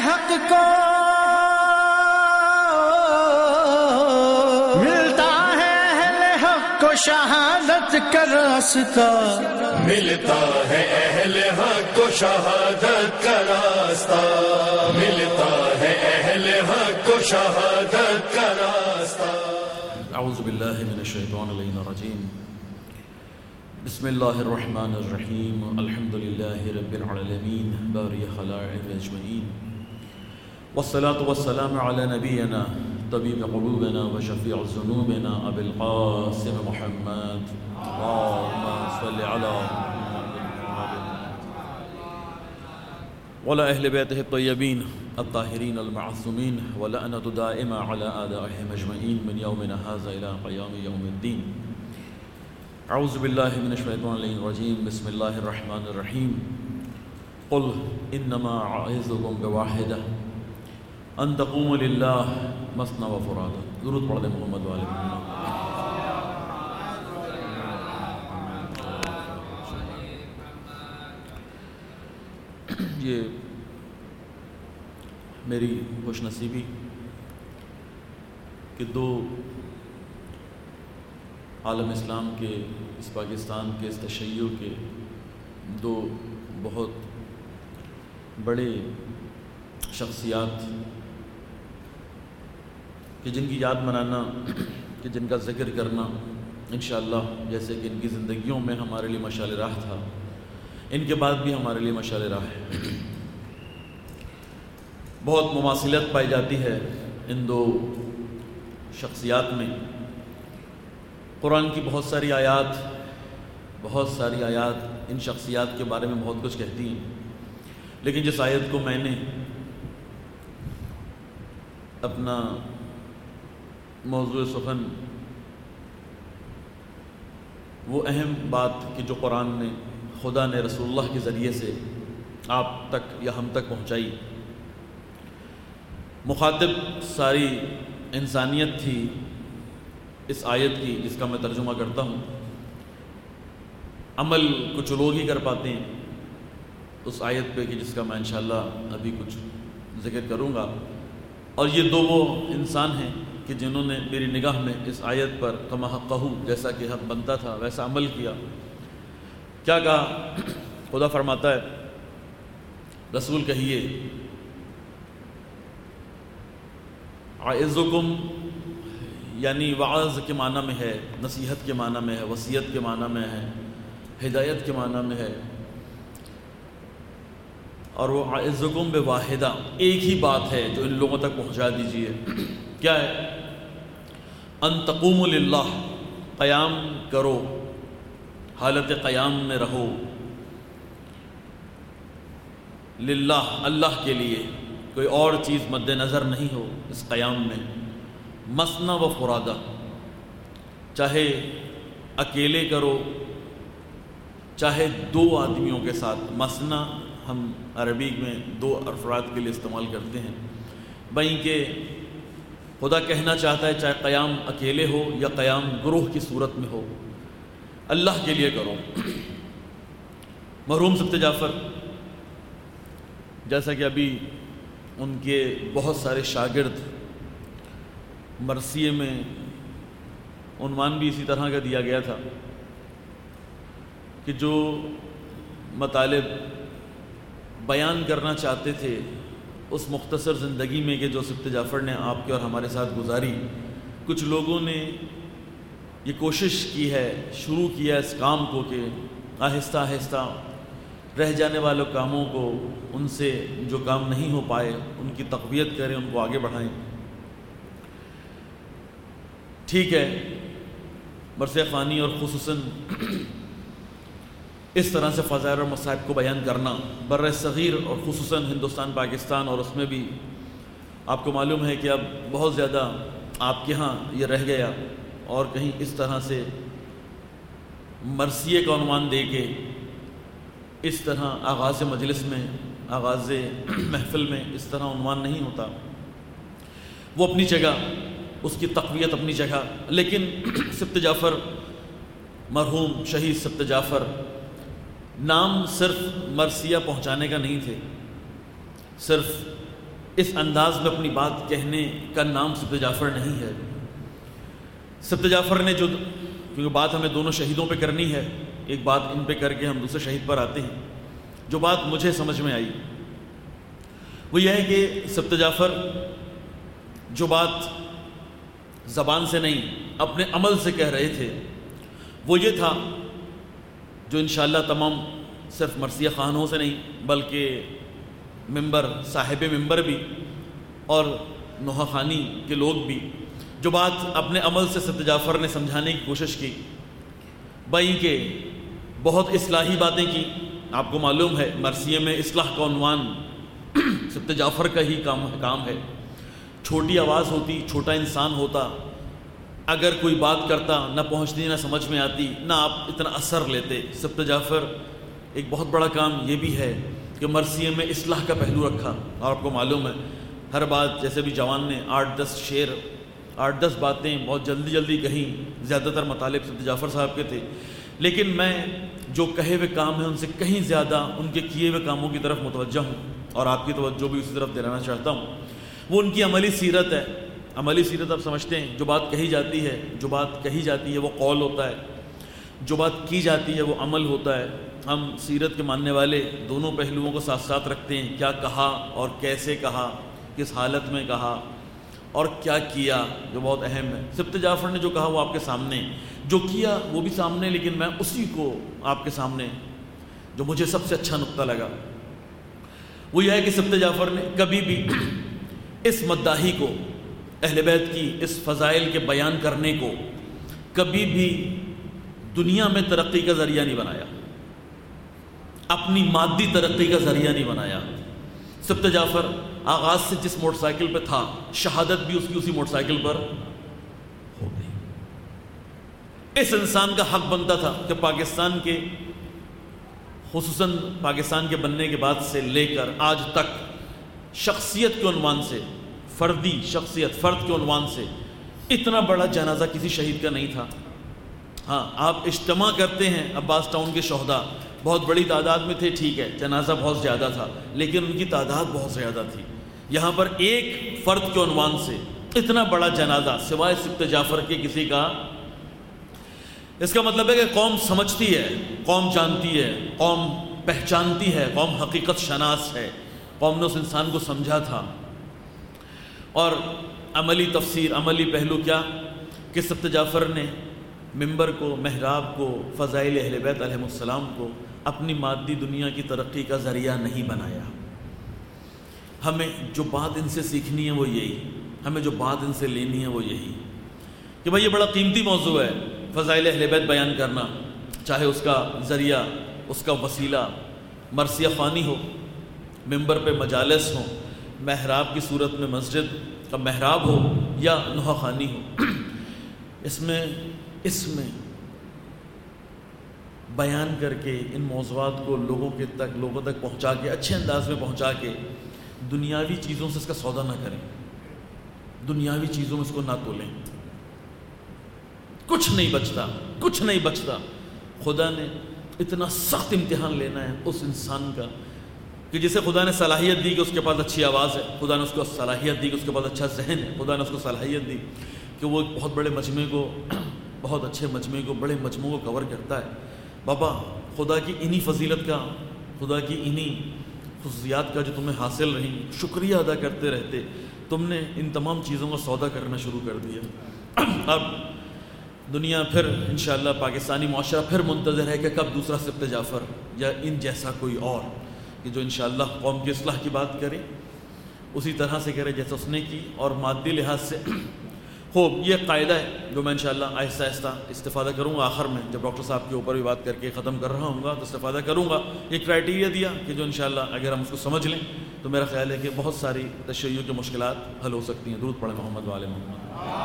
حق کو ملتا ہے اہل حق کو شہادت کا راستہ، ملتا ہے اہل حق کو شہادت کا راستہ، ملتا ہے اہل حق کو شہادت کا راستہ۔ اعوذ باللہ من الشیطان الرجیم، بسم اللہ الرحمن الرحیم، الحمد للہ رب العالمین باری خلائق اجمعین، والصلاة والسلام علی نبینا طبیب قلوبنا وشفیع ذنوبنا ابی القاسم محمد، اللہم صل علی وعلى أهل بيته الطيبين الطاهرين المعصومين ولعنة دائمة على أعدائهم أجمعين من يومنا هذا إلى قيام يوم الدين۔ أعوذ بالله من الشيطان الرجيم، بسم الله الرحمن الرحيم، قل إنما أعظكم بواحدة أن تقوموا لله مثنى وفرادا۔ درود پڑھ دیں محمد وآل محمد۔ یہ میری خوش نصیبی کہ دو عالم اسلام کے، اس پاکستان کے، اس تشیع کے دو بہت بڑے شخصیات کہ جن کی یاد منانا، کہ جن کا ذکر کرنا انشاءاللہ جیسے کہ ان کی زندگیوں میں ہمارے لیے مشعل راہ تھا، ان کے بعد بھی ہمارے لیے مشعل راہ ہے۔ بہت مماثلت پائی جاتی ہے ان دو شخصیات میں۔ قرآن کی بہت ساری آیات ان شخصیات کے بارے میں بہت کچھ کہتی ہیں، لیکن جس آیت کو میں نے اپنا موضوع سخن، وہ اہم بات کہ جو قرآن نے، خدا نے رسول اللہ کے ذریعے سے آپ تک یا ہم تک پہنچائی، مخاطب ساری انسانیت تھی اس آیت کی، جس کا میں ترجمہ کرتا ہوں۔ عمل کچھ لوگ ہی کر پاتے ہیں اس آیت پہ کہ جس کا میں انشاءاللہ ابھی کچھ ذکر کروں گا، اور یہ دو وہ انسان ہیں کہ جنہوں نے میری نگاہ میں اس آیت پر کما حقہ، جیسا کہ حق بنتا تھا ویسا عمل کیا۔ کیا کہا؟ خدا فرماتا ہے، رسول کہیے، اعظکم، یعنی وعظ کے معنی میں ہے، نصیحت کے معنی میں ہے، وصیت کے معنی میں ہے، ہدایت کے معنی میں ہے، اور وہ اعظکم بواحدہ، ایک ہی بات ہے جو ان لوگوں تک پہنچا دیجیے۔ کیا ہے؟ ان تقوموا للہ، قیام کرو، حالت قیام میں رہو، للہ، اللہ کے لیے، کوئی اور چیز مد نظر نہیں ہو اس قیام میں، مثنی و فرادا، چاہے اکیلے کرو چاہے دو آدمیوں کے ساتھ۔ مثنی ہم عربی میں دو افراد کے لیے استعمال کرتے ہیں، بھئی کہ خدا کہنا چاہتا ہے چاہے قیام اکیلے ہو یا قیام گروہ کی صورت میں ہو، اللہ کے لیے کرو۔ مرحوم سبت جعفر، جیسا کہ ابھی ان کے بہت سارے شاگرد، مرثیے میں عنوان بھی اسی طرح کا دیا گیا تھا کہ جو مطالب بیان کرنا چاہتے تھے اس مختصر زندگی میں کہ جو سبت جعفر نے آپ کے اور ہمارے ساتھ گزاری، کچھ لوگوں نے یہ کوشش کی ہے، شروع کیا اس کام کو کہ آہستہ آہستہ رہ جانے والے کاموں کو، ان سے جو کام نہیں ہو پائے ان کی تقویت کریں، ان کو آگے بڑھائیں۔ ٹھیک ہے، برسِ فانی اور خصوصاً اس طرح سے فضائل اور مصائب کو بیان کرنا بر صغیر اور خصوصاً ہندوستان پاکستان، اور اس میں بھی آپ کو معلوم ہے کہ اب بہت زیادہ آپ کے ہاں یہ رہ گیا، اور کہیں اس طرح سے مرثیے کا عنوان دے کے اس طرح آغاز مجلس میں، آغاز محفل میں اس طرح عنوان نہیں ہوتا۔ وہ اپنی جگہ، اس کی تقویت اپنی جگہ، لیکن سبت جعفر، مرحوم شہید سبت جعفر، نام صرف مرثیہ پہنچانے کا نہیں تھے، صرف اس انداز میں اپنی بات کہنے کا نام سبط جعفر نہیں ہے۔ سبط جعفر نے جو، کیونکہ بات ہمیں دونوں شہیدوں پہ کرنی ہے، ایک بات ان پہ کر کے ہم دوسرے شہید پر آتے ہیں۔ جو بات مجھے سمجھ میں آئی وہ یہ ہے کہ سبط جعفر جو بات زبان سے نہیں اپنے عمل سے کہہ رہے تھے وہ یہ تھا، جو انشاءاللہ تمام صرف مرثیہ خانوں سے نہیں بلکہ ممبر، صاحب ممبر بھی اور نوحہ خانی کے لوگ بھی جو بات اپنے عمل سے سبط جعفر نے سمجھانے کی کوشش کی، بھائی کہ بہت اصلاحی باتیں کی۔ آپ کو معلوم ہے مرثیے میں اصلاح کا عنوان سبط جعفر کا ہی کام ہے۔ چھوٹی آواز ہوتی، چھوٹا انسان ہوتا، اگر کوئی بات کرتا نہ پہنچتی نہ سمجھ میں آتی، نہ آپ اتنا اثر لیتے۔ سبط جعفر ایک بہت بڑا کام یہ بھی ہے کہ مرثیے میں اصلاح کا پہلو رکھا، اور آپ کو معلوم ہے ہر بات، جیسے بھی جوان نے 8-10 شعر 8-10 باتیں بہت جلدی کہیں، زیادہ تر مطالب سبط جعفر صاحب کے تھے، لیکن میں جو کہے ہوئے کام ہیں ان سے کہیں زیادہ ان کے کیے ہوئے کاموں کی طرف متوجہ ہوں، اور آپ کی توجہ بھی اسی طرف دلانا چاہتا ہوں۔ وہ ان کی عملی سیرت ہے۔ عملی سیرت آپ سمجھتے ہیں، جو بات کہی جاتی ہے وہ قول ہوتا ہے، جو بات کی جاتی ہے وہ عمل ہوتا ہے۔ ہم سیرت کے ماننے والے دونوں پہلوؤں کو ساتھ ساتھ رکھتے ہیں، کیا کہا اور کیسے کہا، کس حالت میں کہا اور کیا کیا، جو بہت اہم ہے۔ سبط جعفر نے جو کہا وہ آپ کے سامنے، جو کیا وہ بھی سامنے، لیکن میں اسی کو آپ کے سامنے، جو مجھے سب سے اچھا نقطہ لگا وہ یہ ہے کہ سبط جعفر نے کبھی بھی اس مداحی کو، اہل بیت کی اس فضائل کے بیان کرنے کو کبھی بھی دنیا میں ترقی کا ذریعہ نہیں بنایا، اپنی مادی ترقی کا ذریعہ نہیں بنایا۔ سبط جعفر آغاز سے جس موٹر سائیکل پہ تھا، شہادت بھی اس کی اسی موٹر سائیکل پر ہو گئی۔ اس انسان کا حق بنتا تھا کہ پاکستان کے، خصوصاً پاکستان کے بننے کے بعد سے لے کر آج تک، شخصیت کے عنوان سے، فردی شخصیت، فرد کے عنوان سے اتنا بڑا جنازہ کسی شہید کا نہیں تھا۔ ہاں، آپ اجتماع کرتے ہیں، عباس ٹاؤن کے شہداء بہت بڑی تعداد میں تھے، ٹھیک ہے، جنازہ بہت زیادہ تھا، لیکن ان کی تعداد بہت زیادہ تھی۔ یہاں پر ایک فرد کے عنوان سے اتنا بڑا جنازہ سوائے سبط جعفر کے کسی کا، اس کا مطلب ہے کہ قوم سمجھتی ہے، قوم جانتی ہے، قوم پہچانتی ہے، قوم حقیقت شناس ہے، قوم نے اس انسان کو سمجھا تھا۔ اور عملی تفسیر، عملی پہلو کیا کہ سبط جعفر نے ممبر کو، محراب کو، فضائل اہل بیت علیہ السلام کو اپنی مادی دنیا کی ترقی کا ذریعہ نہیں بنایا۔ ہمیں جو بات ان سے سیکھنی ہے وہ یہی، ہمیں جو بات ان سے لینی ہے وہ یہی کہ بھائی یہ بڑا قیمتی موضوع ہے، فضائل اہل بیت بیان کرنا، چاہے اس کا ذریعہ، اس کا وسیلہ مرثیہ خوانی ہو، ممبر پہ مجالس ہوں، محراب کی صورت میں مسجد کا محراب ہو یا نوحہ خوانی ہو، اس میں بیان کر کے ان موضوعات کو لوگوں تک پہنچا کے، اچھے انداز میں پہنچا کے، دنیاوی چیزوں سے اس کا سودا نہ کریں، دنیاوی چیزوں میں اس کو نہ تولیں، کچھ نہیں بچتا۔ خدا نے اتنا سخت امتحان لینا ہے اس انسان کا کہ جسے خدا نے صلاحیت دی کہ اس کے پاس اچھی آواز ہے، خدا نے اس کو صلاحیت دی کہ اس کے پاس اچھا ذہن ہے، خدا نے اس کو صلاحیت دی کہ وہ ایک بہت بڑے مجمع کو، بہت اچھے مجمع کو، بڑے مجموعوں کو کور کرتا ہے۔ بابا، خدا کی انہی فضیلت کا، خدا کی انہی خصوصیات کا جو تمہیں حاصل رہیں، شکریہ ادا کرتے رہتے، تم نے ان تمام چیزوں کا سودا کرنا شروع کر دیا۔ اب دنیا پھر انشاءاللہ، پاکستانی معاشرہ پھر منتظر ہے کہ کب دوسرا سبط جعفر یا ان جیسا کوئی اور، کہ جو انشاءاللہ قوم کی اصلاح کی بات کرے، اسی طرح سے کرے جیسا اس نے کی، اور مادی لحاظ سے خوب۔ یہ قاعدہ ہے جو میں انشاءاللہ آہستہ آہستہ استفادہ کروں گا، آخر میں جب ڈاکٹر صاحب کے اوپر بھی بات کر کے ختم کر رہا ہوں گا تو استفادہ کروں گا۔ یہ کرائٹیریا دیا کہ جو انشاءاللہ اگر ہم اس کو سمجھ لیں تو میرا خیال ہے کہ بہت ساری تشیع کی مشکلات حل ہو سکتی ہیں۔ درود پڑھیں محمد وآل محمد۔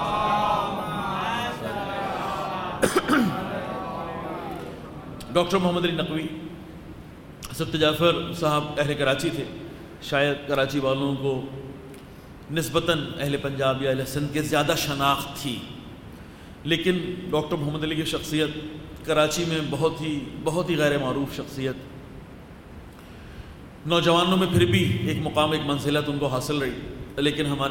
ڈاکٹر محمد علی نقوی سبط جعفر صاحب اہل کراچی تھے، شاید کراچی والوں کو نسبتاً اہل پنجاب یا اہل سندھ کے زیادہ شناخت تھی، لیکن ڈاکٹر محمد علی کی شخصیت کراچی میں بہت ہی غیر معروف شخصیت، نوجوانوں میں پھر بھی ایک مقام، ایک منزلت ان کو حاصل رہی، لیکن ہمارے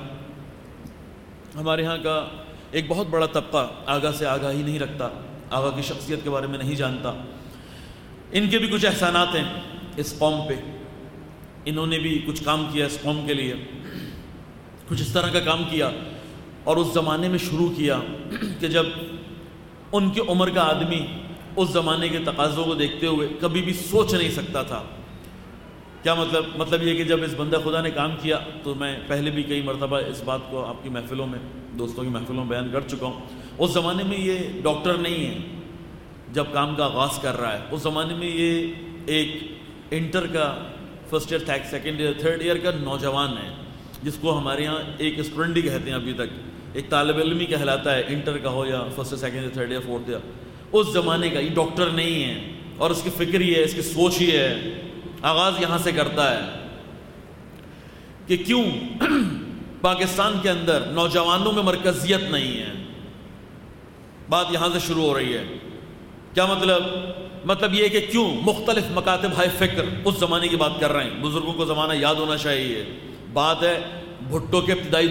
یہاں کا ایک بہت بڑا طبقہ آگاہ سے آگاہی نہیں رکھتا، آگاہ کی شخصیت کے بارے میں نہیں جانتا۔ ان کے بھی کچھ احسانات ہیں اس قوم پہ، انہوں نے بھی کچھ کام کیا اس قوم کے لیے، کچھ اس طرح کا کام کیا، اور اس زمانے میں شروع کیا کہ جب ان کی عمر کا آدمی اس زمانے کے تقاضوں کو دیکھتے ہوئے کبھی بھی سوچ نہیں سکتا تھا۔ کیا مطلب یہ کہ جب اس بندہ خدا نے کام کیا، تو میں پہلے بھی کئی مرتبہ اس بات کو آپ کی محفلوں میں، دوستوں کی محفلوں میں بیان کر چکا ہوں، اس زمانے میں یہ ڈاکٹر نہیں ہے جب کام کا آغاز کر رہا ہے، اس زمانے میں یہ ایک انٹر کا first year, second year, third year کا نوجوان ہے، جس کو ہمارے یہاں ایک اسٹوڈنٹ ہی کہتے ہیں ابھی تک، ایک طالب علم ہی کہلاتا ہے، انٹر کا ہو یا first year, second year, third year, fourth year, اس زمانے کا، یہ ڈاکٹر نہیں ہے، اور اس کی فکر یہ ہے، اس کی سوچ یہ ہے، آغاز یہاں سے کرتا ہے کہ کیوں پاکستان کے اندر نوجوانوں میں مرکزیت نہیں ہے۔ بات یہاں سے شروع ہو رہی ہے۔ کیا مطلب یہ کہ کیوں مختلف مکاتب ہائے فکر، اس زمانے کی بات کر رہے ہیں، بزرگوں کو زمانہ یاد ہونا چاہیے، بات ہے بھٹو کے ابتدائی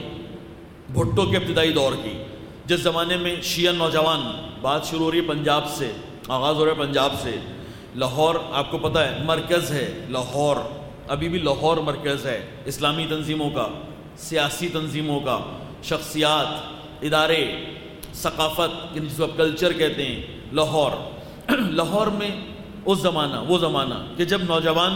دور کی، جس زمانے میں شیعہ نوجوان، بات شروع ہو رہی ہے پنجاب سے، آغاز ہو رہا ہے پنجاب سے، لاہور آپ کو پتہ ہے مرکز ہے، لاہور ابھی بھی لاہور مرکز ہے اسلامی تنظیموں کا، سیاسی تنظیموں کا، شخصیات، ادارے، ثقافت، جس کو آپ کلچر کہتے ہیں، لاہور میں وہ زمانہ کہ جب نوجوان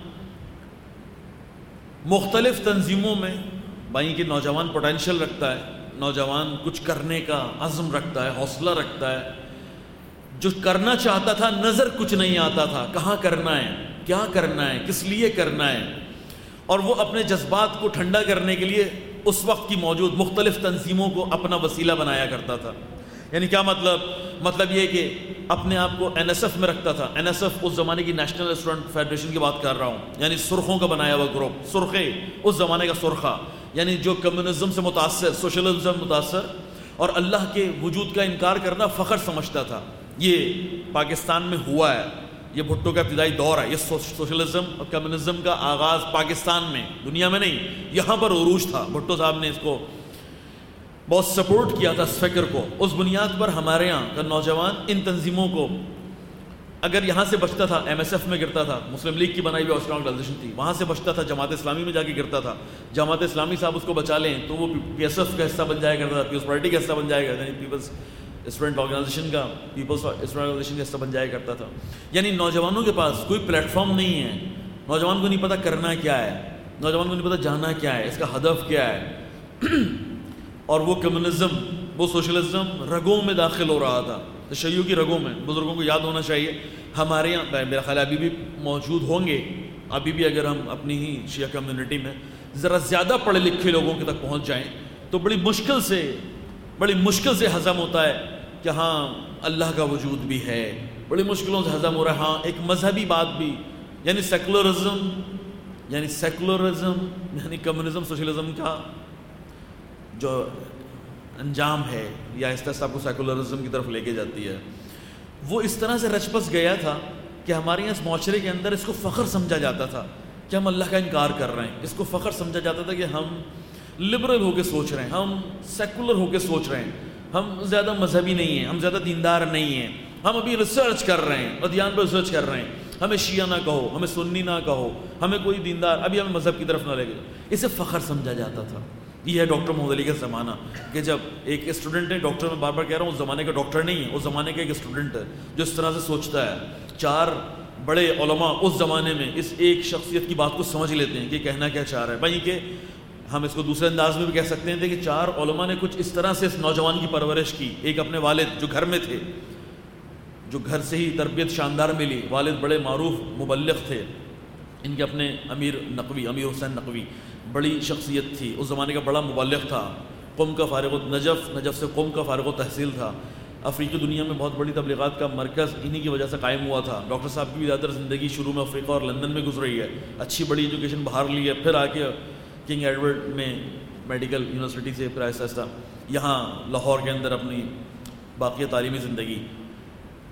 مختلف تنظیموں میں، بھائی کہ نوجوان پوٹینشل رکھتا ہے، نوجوان کچھ کرنے کا عزم رکھتا ہے، حوصلہ رکھتا ہے، جو کرنا چاہتا تھا نظر کچھ نہیں آتا تھا، کہاں کرنا ہے، کیا کرنا ہے، کس لیے کرنا ہے، اور وہ اپنے جذبات کو ٹھنڈا کرنے کے لیے اس وقت کی موجود مختلف تنظیموں کو اپنا وسیلہ بنایا کرتا تھا۔ یعنی کیا مطلب یہ کہ اپنے آپ کو این ایس ایف میں رکھتا تھا۔ این ایس ایف اس زمانے کی نیشنل اسٹوڈنٹ فیڈریشن کی بات کر رہا ہوں، یعنی سرخوں کا بنایا ہوا گروپ، سرخے اس زمانے کا سرخہ، یعنی جو کمیونزم سے متاثر، سوشلزم سے متاثر، اور اللہ کے وجود کا انکار کرنا فخر سمجھتا تھا۔ یہ پاکستان میں ہوا ہے، یہ بھٹو کا ابتدائی دور ہے، یہ سوشلزم اور کمیونزم کا آغاز پاکستان میں، دنیا میں نہیں، یہاں پر عروج تھا۔ بھٹو صاحب نے اس کو بہت سپورٹ کیا تھا، اس فکر کو۔ اس بنیاد پر ہمارے یہاں کا نوجوان ان تنظیموں کو اگر یہاں سے بچتا تھا، ایم ایس ایف میں گرتا تھا، مسلم لیگ کی بنائی ہوئی آرگنائزیشن تھی، وہاں سے بچتا تھا، جماعت اسلامی میں جا کے گرتا تھا، جماعت اسلامی صاحب اس کو بچا لیں تو وہ پی ایس ایف کا حصہ بن جایا کرتا تھا، پیپلز پارٹی کا حصہ بن جایا کرتا تھا، پیپلز اسٹوڈنٹ آرگنائزیشن کا، پیپلز اسٹوڈنٹ آرگنائزیشن کا حصہ بن جایا کرتا تھا۔ یعنی نوجوانوں کے پاس کوئی پلیٹ فارم نہیں ہے، نوجوان کو نہیں پتہ کرنا کیا ہے، نوجوان کو نہیں پتہ جانا کیا ہے، اس کا ہدف کیا ہے، اور وہ کمیونزم، وہ سوشلزم رگوں میں داخل ہو رہا تھا، تشیع کی رگوں میں۔ بزرگوں کو یاد ہونا چاہیے، ہمارے یہاں میرا خیال ابھی بھی موجود ہوں گے، ابھی بھی اگر ہم اپنی ہی شیعہ کمیونٹی میں ذرا زیادہ پڑھے لکھے لوگوں کے تک پہنچ جائیں تو بڑی مشکل سے ہضم ہوتا ہے کہ ہاں اللہ کا وجود بھی ہے، بڑی مشکلوں سے ہضم ہو رہا ہے، ہاں ایک مذہبی بات بھی، یعنی سیکولرزم یعنی کمیونزم، سوشلزم کا جو انجام ہے، یا اس طرح سے آپ کو سیکولرزم کی طرف لے کے جاتی ہے، وہ اس طرح سے رچ بس گیا تھا کہ ہمارے یہاں اس معاشرے کے اندر اس کو فخر سمجھا جاتا تھا کہ ہم اللہ کا انکار کر رہے ہیں، اس کو فخر سمجھا جاتا تھا کہ ہم لبرل ہو کے سوچ رہے ہیں، ہم سیکولر ہو کے سوچ رہے ہیں، ہم زیادہ مذہبی نہیں ہیں، ہم زیادہ دیندار نہیں ہیں، ہم ابھی ریسرچ کر رہے ہیں، ادیان پر ریسرچ کر رہے ہیں، ہمیں شیعہ نہ کہو، ہمیں سنی نہ کہو، ہمیں کوئی دیندار، ابھی ہمیں مذہب کی طرف نہ لے گئے، اسے فخر سمجھا جاتا تھا۔ یہ ہے ڈاکٹر محمد علی کا زمانہ، کہ جب ایک اسٹوڈنٹ ہے، ڈاکٹر میں بار بار کہہ رہا ہوں، اس زمانے کا ڈاکٹر نہیں ہے، اس زمانے کا ایک اسٹوڈنٹ ہے جو اس طرح سے سوچتا ہے۔ 4 بڑے علماء اس زمانے میں اس ایک شخصیت کی بات کو سمجھ لیتے ہیں کہ کہنا کیا چاہ رہا ہے، بھائی کہ ہم اس کو دوسرے انداز میں بھی کہہ سکتے ہیں کہ 4 علماء نے کچھ اس طرح سے اس نوجوان کی پرورش کی۔ ایک اپنے والد جو گھر میں تھے، جو گھر سے ہی تربیت شاندار ملی، والد بڑے معروف مبلغ تھے، ان کے اپنے امیر حسین نقوی بڑی شخصیت تھی، اس زمانے کا بڑا مبلغ تھا، قم کا فارغ نجف سے قم کا فارغ تحصیل تھا، افریقی دنیا میں بہت بڑی تبلیغات کا مرکز انہی کی وجہ سے قائم ہوا تھا۔ ڈاکٹر صاحب کی بھی زیادہ تر زندگی شروع میں افریقہ اور لندن میں گزری ہے، اچھی بڑی ایجوکیشن باہر لی ہے، پھر آ کے کنگ ایڈورڈ میں میڈیکل یونیورسٹی سے پھر آہستہ آہستہ یہاں لاہور کے اندر اپنی باقی تعلیمی زندگی۔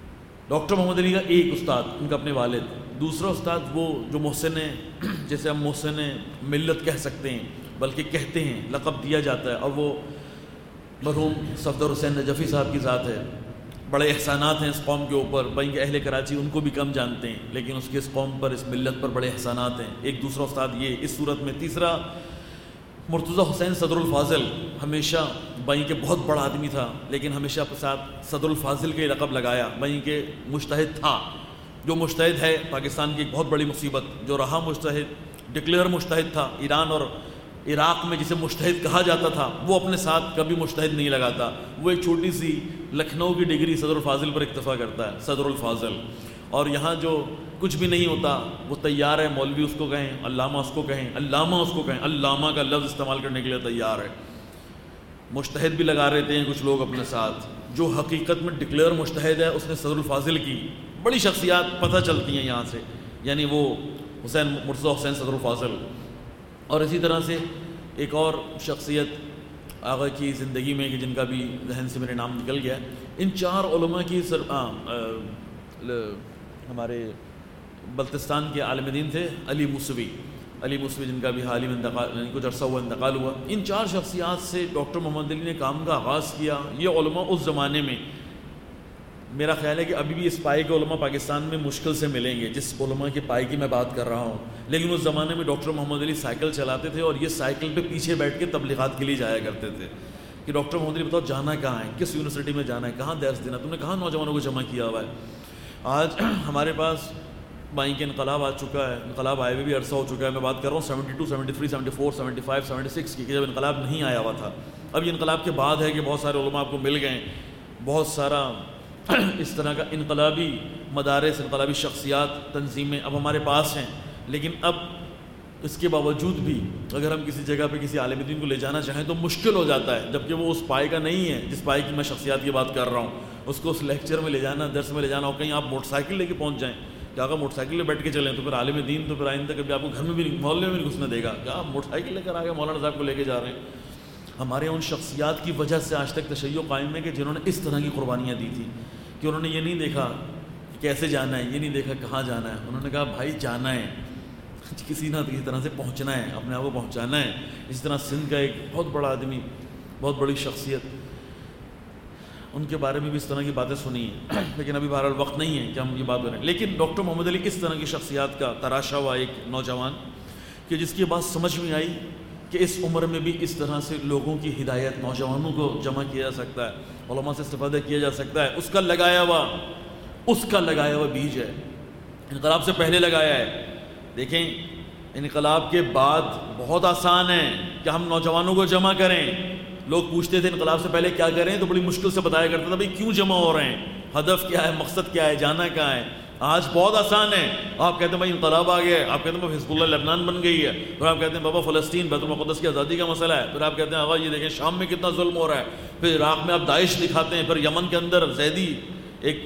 ڈاکٹر محمد علی کا ایک استاد ان کا اپنے والد، دوسرا استاد وہ جو محسن جیسے ہم محسن ملت کہہ سکتے ہیں، بلکہ کہتے ہیں، لقب دیا جاتا ہے، اور وہ مرحوم صفدر حسین نجفی صاحب کی ذات ہے. بڑے احسانات ہیں اس قوم کے اوپر، بھائی کہ اہل کراچی ان کو بھی کم جانتے ہیں، لیکن اس کے اس قوم پر، اس ملت پر بڑے احسانات ہیں. ایک دوسرا استاد یہ اس صورت میں. تیسرا مرتضی حسین صدر الفاضل، ہمیشہ بھائی کہ بہت بڑا آدمی تھا، لیکن ہمیشہ اپنے ساتھ صدر الفاضل کے لقب لگایا. بھائی کہ مجتہد تھا، جو مجتہد ہے پاکستان کی ایک بہت بڑی مصیبت، جو رہا مجتہد، ڈکلیئر مجتہد تھا. ایران اور عراق میں جسے مجتہد کہا جاتا تھا، وہ اپنے ساتھ کبھی مجتہد نہیں لگاتا. وہ ایک چھوٹی سی لکھنؤ کی ڈگری صدر الفاضل پر اکتفا کرتا ہے، صدر الفاضل. اور یہاں جو کچھ بھی نہیں ہوتا وہ تیار ہے، مولوی اس کو کہیں، علامہ اس کو کہیں، علامہ اس کو کہیں، علامہ کا لفظ استعمال کرنے کے لیے تیار ہے. مجتہد بھی لگا رہتے ہیں کچھ لوگ اپنے ساتھ. جو حقیقت میں ڈکلیئر مجتہد ہے اس نے صدر الفاضل کی. بڑی شخصیات پتہ چلتی ہیں یہاں سے، یعنی وہ حسین مرتضی حسین صدر الفاضل. اور اسی طرح سے ایک اور شخصیت آغا کی زندگی میں کہ جن کا بھی ذہن سے میرے نام نکل گیا، ان چار علماء کی ہمارے بلتستان کے عالم دین تھے علی موسوی جن کا بھی حال ہی میں انتقال، کچھ عرصہ ہوا انتقال ہوا. ان چار شخصیات سے ڈاکٹر محمد علی نے کام کا آغاز کیا. یہ علماء اس زمانے میں، میرا خیال ہے کہ ابھی بھی اس پائے کے علماء پاکستان میں مشکل سے ملیں گے جس علماء کے پائے کی میں بات کر رہا ہوں. لیکن اس زمانے میں ڈاکٹر محمد علی سائیکل چلاتے تھے، اور یہ سائیکل پہ پیچھے بیٹھ کے تبلیغات کے لیے جایا کرتے تھے کہ ڈاکٹر محمد علی بتاؤ جانا کہاں ہے، کس یونیورسٹی میں جانا ہے، کہاں درس دینا، تم نے کہاں نوجوانوں کو جمع کیا ہوا ہے. آج ہمارے پاس بھائی کہ انقلاب آ چکا ہے، انقلاب آئے ہوئے بھی عرصہ ہو چکا ہے. میں بات کر رہا ہوں 72 73 74 75 76 کی، کہ جب انقلاب نہیں آیا ہوا تھا. اب یہ انقلاب کے بعد ہے کہ بہت سارے علماء آپ کو مل گئے، بہت سارا اس طرح کا انقلابی مدارس، انقلابی شخصیات، تنظیمیں اب ہمارے پاس ہیں. لیکن اب اس کے باوجود بھی اگر ہم کسی جگہ پہ کسی عالم دین کو لے جانا چاہیں تو مشکل ہو جاتا ہے، جبکہ وہ اس پائے کا نہیں ہے جس پائے کی میں شخصیات کی بات کر رہا ہوں. اس کو اس لیکچر میں لے جانا، درس میں لے جانا، اور کہیں آپ موٹر سائیکل لے کے پہنچ جائیں کہ اگر موٹر سائیکل لے بیٹھ کے چلیں تو پھر عالم دین تو پھر آئندہ کبھی آپ کو گھر میں بھی نہیں، محلے میں بھی نہیں گھسنے دے گا کہ آپ موٹر سائیکل لے کر آ گئے، مولانا صاحب کو لے کے جا رہے ہیں. ہمارے ان شخصیات کی وجہ سے آج تک تشیع قائم ہے کہ جنہوں نے اس طرح کی قربانیاں دی تھیں، کہ انہوں نے یہ نہیں دیکھا کہ کیسے جانا ہے، یہ نہیں دیکھا کہاں جانا ہے. انہوں نے کہا بھائی جانا ہے، کسی نہ کسی طرح سے پہنچنا ہے، اپنے آپ کو پہنچانا ہے. اس طرح سندھ کا ایک بہت بڑا آدمی، بہت بڑی شخصیت، ان کے بارے میں بھی اس طرح کی باتیں سنی ہیں، لیکن ابھی بہرحال وقت نہیں ہے کہ ہم یہ بات کریں. لیکن ڈاکٹر محمد علی اس طرح کی شخصیات کا تراشا ہوا ایک نوجوان کہ جس کی بات سمجھ میں آئی کہ اس عمر میں بھی اس طرح سے لوگوں کی ہدایت، نوجوانوں کو جمع کیا جا سکتا ہے، علماء سے استفادہ کیا جا سکتا ہے. اس کا لگایا ہوا بیج ہے، انقلاب سے پہلے لگایا ہے. دیکھیں انقلاب کے بعد بہت آسان ہے کہ ہم نوجوانوں کو جمع کریں. لوگ پوچھتے تھے انقلاب سے پہلے کیا کریں تو بڑی مشکل سے بتایا کرتا تھا بھئی کیوں جمع ہو رہے ہیں، ہدف کیا ہے، مقصد کیا ہے، جانا کہاں ہے. آج بہت آسان ہے، آپ کہتے ہیں بھائی انقلاب آ گیا ہے، آپ کہتے ہیں حزب اللہ لبنان بن گئی ہے، پھر آپ کہتے ہیں بابا فلسطین بیت المقدس کی آزادی کا مسئلہ ہے، پھر آپ کہتے ہیں آقا یہ دیکھیں شام میں کتنا ظلم ہو رہا ہے، پھر عراق میں آپ داعش دکھاتے ہیں، پھر یمن کے اندر زیدی ایک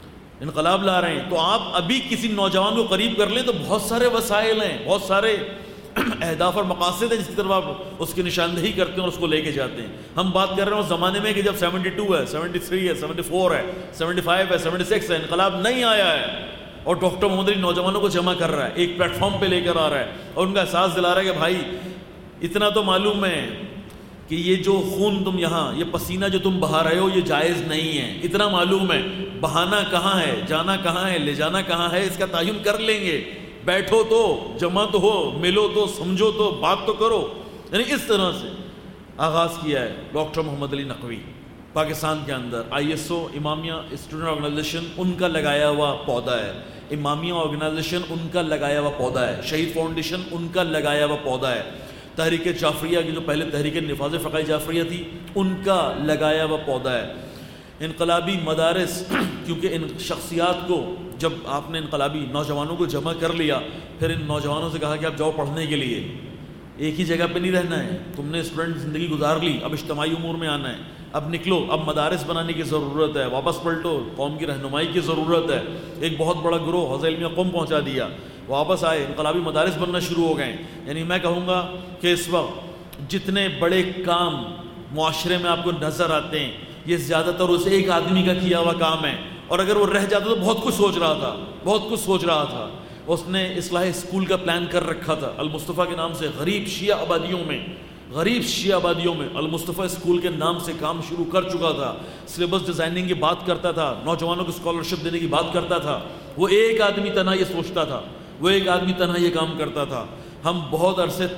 انقلاب لا رہے ہیں. تو آپ ابھی کسی نوجوان کو قریب کر لیں تو بہت سارے وسائل ہیں، بہت سارے اہداف اور مقاصد ہیں جس کی طرف آپ اس کی نشاندہی کرتے ہیں اور اس کو لے کے جاتے ہیں. ہم بات کر رہے ہیں اس زمانے میں کہ جب 72 ہے، 73 ہے، 74 ہے، 75 ہے، 76 ہے، انقلاب نہیں آیا ہے، اور ڈاکٹر محمد علی نوجوانوں کو جمع کر رہا ہے، ایک پلیٹ فارم پہ لے کر آ رہا ہے اور ان کا احساس دلا رہا ہے کہ بھائی اتنا تو معلوم ہے کہ یہ جو خون تم یہاں، یہ پسینہ جو تم بہا رہے ہو یہ جائز نہیں ہے. اتنا معلوم ہے، بہانا کہاں ہے، جانا کہاں ہے، لے جانا کہاں ہے، اس کا تعین کر لیں گے. بیٹھو تو، جمع تو ہو، ملو تو، سمجھو تو، بات تو کرو. یعنی اس طرح سے آغاز کیا ہے ڈاکٹر محمد علی نقوی. پاکستان کے اندر ISO امامیہ اسٹوڈنٹ آرگنائزیشن ان کا لگایا ہوا پودا ہے، امامیہ آرگنائزیشن ان کا لگایا ہوا پودا ہے، شہید فاؤنڈیشن ان کا لگایا ہوا پودا ہے، تحریک جعفریہ کی جو پہلے تحریک نفاذ فقہ جعفریہ تھی ان کا لگایا ہوا پودا ہے. انقلابی مدارس، کیونکہ ان شخصیات کو جب آپ نے انقلابی نوجوانوں کو جمع کر لیا، پھر ان نوجوانوں سے کہا کہ آپ جاؤ پڑھنے کے لیے، ایک ہی جگہ پہ نہیں رہنا ہے، تم نے اسٹوڈنٹ زندگی گزار لی، اب اجتماعی امور میں آنا ہے، اب نکلو، اب مدارس بنانے کی ضرورت ہے، واپس پلٹو، قوم کی رہنمائی کی ضرورت ہے. ایک بہت بڑا گروہ حوزہ علمیہ قوم پہنچا دیا، واپس آئے، انقلابی مدارس بننا شروع ہو گئے. یعنی میں کہوں گا کہ اس وقت جتنے بڑے کام معاشرے میں آپ کو نظر آتے ہیں یہ زیادہ تر اس ایک آدمی کا کیا ہوا کام ہے، اور اگر وہ رہ جاتا تو بہت کچھ سوچ رہا تھا. اس نے اصلاح اسکول کا پلان کر رکھا تھا المصطفیٰ کے نام سے. غریب شیعہ آبادیوں میں المصطفیٰ اسکول کے نام سے کام شروع کر چکا تھا. سلیبس ڈیزائننگ کی بات کرتا تھا, نوجوانوں کو اسکالرشپ دینے کی بات کرتا تھا. وہ ایک آدمی تنہا یہ سوچتا تھا, وہ ایک آدمی تنہا یہ کام کرتا تھا. ہم بہت عرصے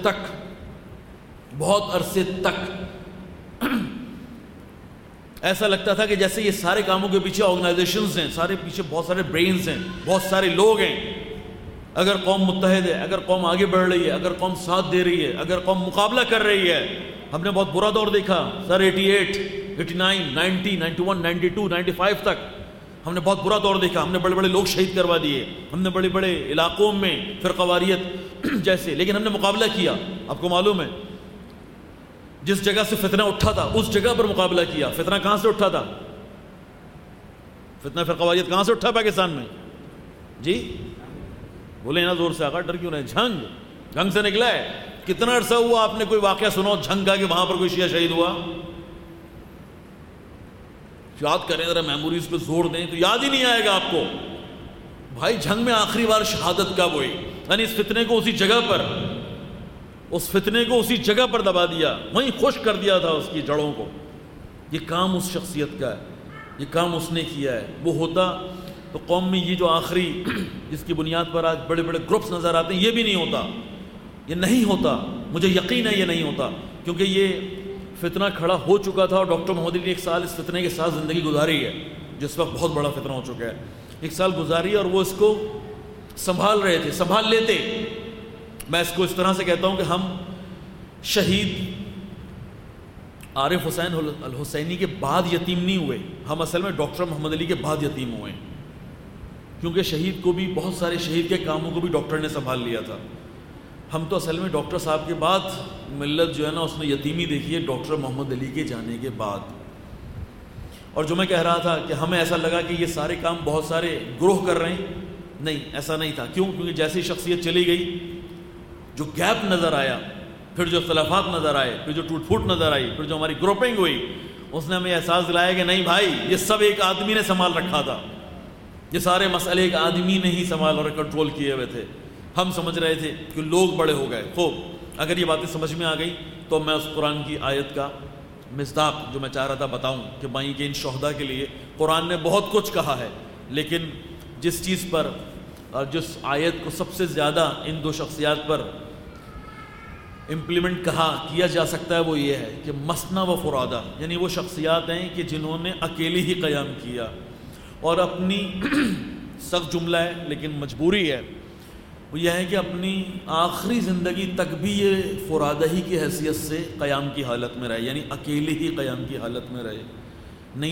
تک ایسا لگتا تھا کہ جیسے یہ سارے کاموں کے پیچھے آرگنائزیشنز ہیں, سارے پیچھے بہت سارے برینز ہیں, بہت سارے لوگ ہیں. اگر قوم متحد ہے, اگر قوم آگے بڑھ رہی ہے, اگر قوم ساتھ دے رہی ہے, اگر قوم مقابلہ کر رہی ہے. ہم نے بہت برا دور دیکھا سر, 88, 89, 90, 91, 92, 95 تک ہم نے بہت برا دور دیکھا. ہم نے بڑے بڑے لوگ شہید کروا دیے, ہم نے بڑے بڑے علاقوں میں فرقواریت جیسے, لیکن ہم نے مقابلہ کیا. آپ کو معلوم ہے جس جگہ سے فتنہ اٹھا تھا اس جگہ پر مقابلہ کیا. فتنہ کہاں سے اٹھا تھا؟ فتنہ فرقواریت کہاں سے اٹھا پاکستان میں؟ جی بولے نا زور سے, آقا ڈر کیوں رہے؟ جھنگ سے نکلا ہے. کتنا عرصہ ہوا آپ نے کوئی واقعہ سنو جھنگ کا کہ وہاں پر کوئی شیعہ شہید ہوا؟ یاد کریں ذرا, میموریز پہ زور دیں تو یاد ہی نہیں آئے گا آپ کو. بھائی جھنگ میں آخری بار شہادت کب ہوئی؟ یعنی اس فتنے کو اسی جگہ پر دبا دیا, وہیں خشک کر دیا تھا اس کی جڑوں کو. یہ کام اس شخصیت کا ہے, یہ کام اس نے کیا ہے. وہ ہوتا تو قوم میں یہ جو آخری جس کی بنیاد پر آج بڑے بڑے گروپس نظر آتے ہیں, یہ بھی نہیں ہوتا, یہ نہیں ہوتا. مجھے یقین ہے یہ نہیں ہوتا, کیونکہ یہ فتنہ کھڑا ہو چکا تھا اور ڈاکٹر محمد علی نے 1 سال اس فتنے کے ساتھ زندگی گزاری ہے, جس وقت بہت بڑا فتنہ ہو چکا ہے. 1 سال گزاری اور وہ اس کو سنبھال رہے تھے, سنبھال لیتے. میں اس کو اس طرح سے کہتا ہوں کہ ہم شہید عارف حسین الحسینی کے بعد یتیم نہیں ہوئے, ہم اصل میں ڈاکٹر محمد علی کے بعد یتیم ہوئے, کیونکہ شہید کو بھی, بہت سارے شہید کے کاموں کو بھی ڈاکٹر نے سنبھال لیا تھا. ہم تو اصل میں ڈاکٹر صاحب کے بعد ملت جو ہے نا اس نے یتیمی دیکھی ہے ڈاکٹر محمد علی کے جانے کے بعد. اور جو میں کہہ رہا تھا کہ ہمیں ایسا لگا کہ یہ سارے کام بہت سارے گروہ کر رہے ہیں, نہیں ایسا نہیں تھا. کیوں؟ کیونکہ جیسی شخصیت چلی گئی, جو گیپ نظر آیا, پھر جو اختلافات نظر آئے, پھر جو ٹوٹ پھوٹ نظر آئی, پھر جو ہماری گروپنگ ہوئی, اس نے ہمیں احساس دلایا کہ نہیں بھائی یہ سب ایک آدمی نے سنبھال رکھا تھا, یہ سارے مسئلے ایک آدمی نے ہی سنبھال اور کنٹرول کیے ہوئے تھے. ہم سمجھ رہے تھے کہ لوگ بڑے ہو گئے. خوب, اگر یہ باتیں سمجھ میں آ گئی تو میں اس قرآن کی آیت کا مصداق جو میں چاہ رہا تھا بتاؤں کہ بھائی کہ ان شہداء کے لیے قرآن نے بہت کچھ کہا ہے, لیکن جس چیز پر اور جس آیت کو سب سے زیادہ ان 2 شخصیات پر امپلیمنٹ کیا جا سکتا ہے وہ یہ ہے کہ مثنی و فرادہ, یعنی وہ شخصیات ہیں کہ جنہوں نے اکیلے ہی قیام کیا اور اپنی سخت جملہ ہے لیکن مجبوری ہے, وہ یہ ہے کہ اپنی آخری زندگی تک بھی یہ فرادہ ہی کی حیثیت سے قیام کی حالت میں رہے, یعنی اکیلے ہی قیام کی حالت میں رہے. نہیں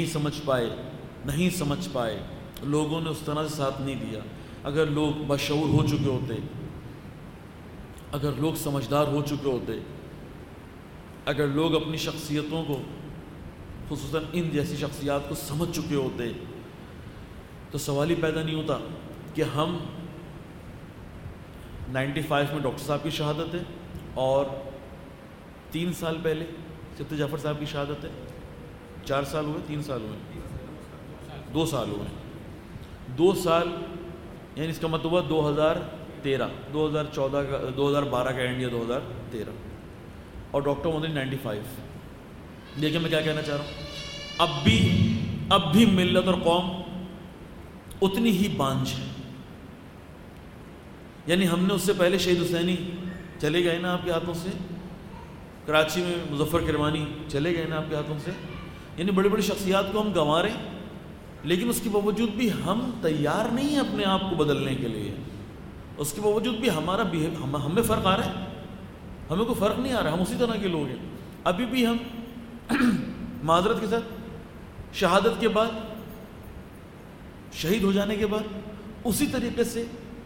سمجھ پائے, لوگوں نے اس طرح سے ساتھ نہیں دیا. اگر لوگ بشعور ہو چکے ہوتے, اگر لوگ سمجھدار ہو چکے ہوتے, اگر لوگ اپنی شخصیتوں کو, خصوصاً ان جیسی شخصیات کو سمجھ چکے ہوتے, تو سوال ہی پیدا نہیں ہوتا کہ ہم 95 میں ڈاکٹر صاحب کی شہادت ہے اور 3 سال پہلے سبت جعفر صاحب کی شہادت ہے. 4 سال ہوئے, 3 سال ہوئے, 2 سال ہوئے, 2 سال, یعنی اس کا مطلب ہوا 2013, 2014 کا, 2012 کا اینڈ یا 2013, اور ڈاکٹر محمد 95. دیکھیں میں کیا کہنا چاہ رہا ہوں, اب بھی ملت اور قوم اتنی ہی بانجھ ہے. یعنی ہم نے اس سے پہلے شہید حسینی چلے گئے نا آپ کے ہاتھوں سے, کراچی میں مظفر کرمانی چلے گئے نا آپ کے ہاتھوں سے, یعنی بڑی بڑی شخصیات کو ہم گنوا رہے ہیں, لیکن اس کے باوجود بھی ہم تیار نہیں ہیں اپنے آپ کو بدلنے کے لیے. اس کے باوجود بھی ہمیں فرق آ رہا ہے, ہمیں کوئی فرق نہیں آ رہا, ہم اسی طرح کے لوگ ہیں. ابھی بھی ہم معذرت کے ساتھ شہادت کے بعد, شہید ہو جانے کے بعد اسی طریقے سے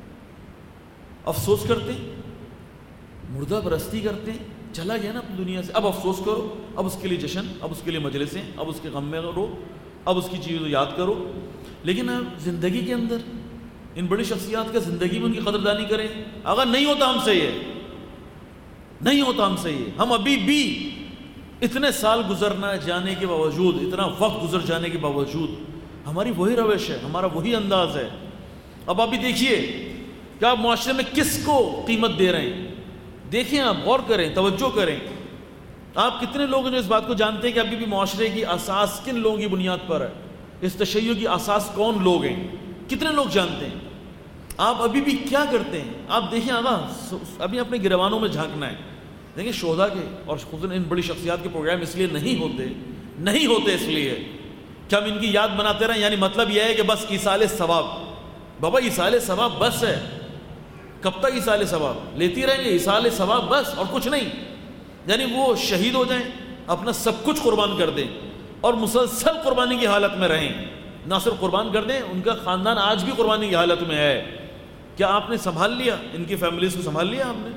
افسوس کرتے ہیں, مردہ پرستی کرتے ہیں. چلا گیا نا اپنی دنیا سے, اب افسوس کرو, اب اس کے لیے جشن, اب اس کے لیے مجلسیں, اب اس کے غم میں رو, اب اس کی چیزوں یاد کرو. لیکن اب زندگی کے اندر ان بڑی شخصیات کا زندگی میں ان کی قدردانی کریں. اگر نہیں ہوتا ہم سے یہ, نہیں ہوتا ہم سے یہ. ہم ابھی بھی اتنے سال گزرنا جانے کے باوجود, اتنا وقت گزر جانے کے باوجود ہماری وہی روش ہے، ہمارا وہی انداز ہے. اب آپ بھی دیکھیے کہ آپ معاشرے میں کس کو قیمت دے رہے ہیں. دیکھیں، آپ غور کریں، توجہ کریں. آپ کتنے لوگ ہیں جو اس بات کو جانتے ہیں کہ ابھی بھی معاشرے کی اساس کن لوگوں کی بنیاد پر ہے؟ اس تشیع کی اساس کون لوگ ہیں؟ کتنے لوگ جانتے ہیں؟ آپ ابھی بھی کیا کرتے ہیں؟ آپ دیکھیں آقا، ابھی اپنے گروانوں میں جھانکنا ہے. دیکھیں شہداء کے اور خصوصاً ان بڑی شخصیات کے پروگرام اس لیے نہیں ہوتے اس لیے کہ ہم ان کی یاد بناتے رہیں. یعنی مطلب یہ ہے کہ بس ایصال ثواب. بابا ایصال ثواب بس ہے. کب تک ایصال ثواب لیتی رہیں گے؟ ایصال ثواب بس، اور کچھ نہیں. یعنی وہ شہید ہو جائیں، اپنا سب کچھ قربان کر دیں اور مسلسل قربانی کی حالت میں رہیں. نہ صرف قربان کر دیں، ان کا خاندان آج بھی قربانی کی حالت میں ہے. کیا آپ نے سنبھال لیا؟ ان کی فیملیز کو سنبھال لیا آپ نے؟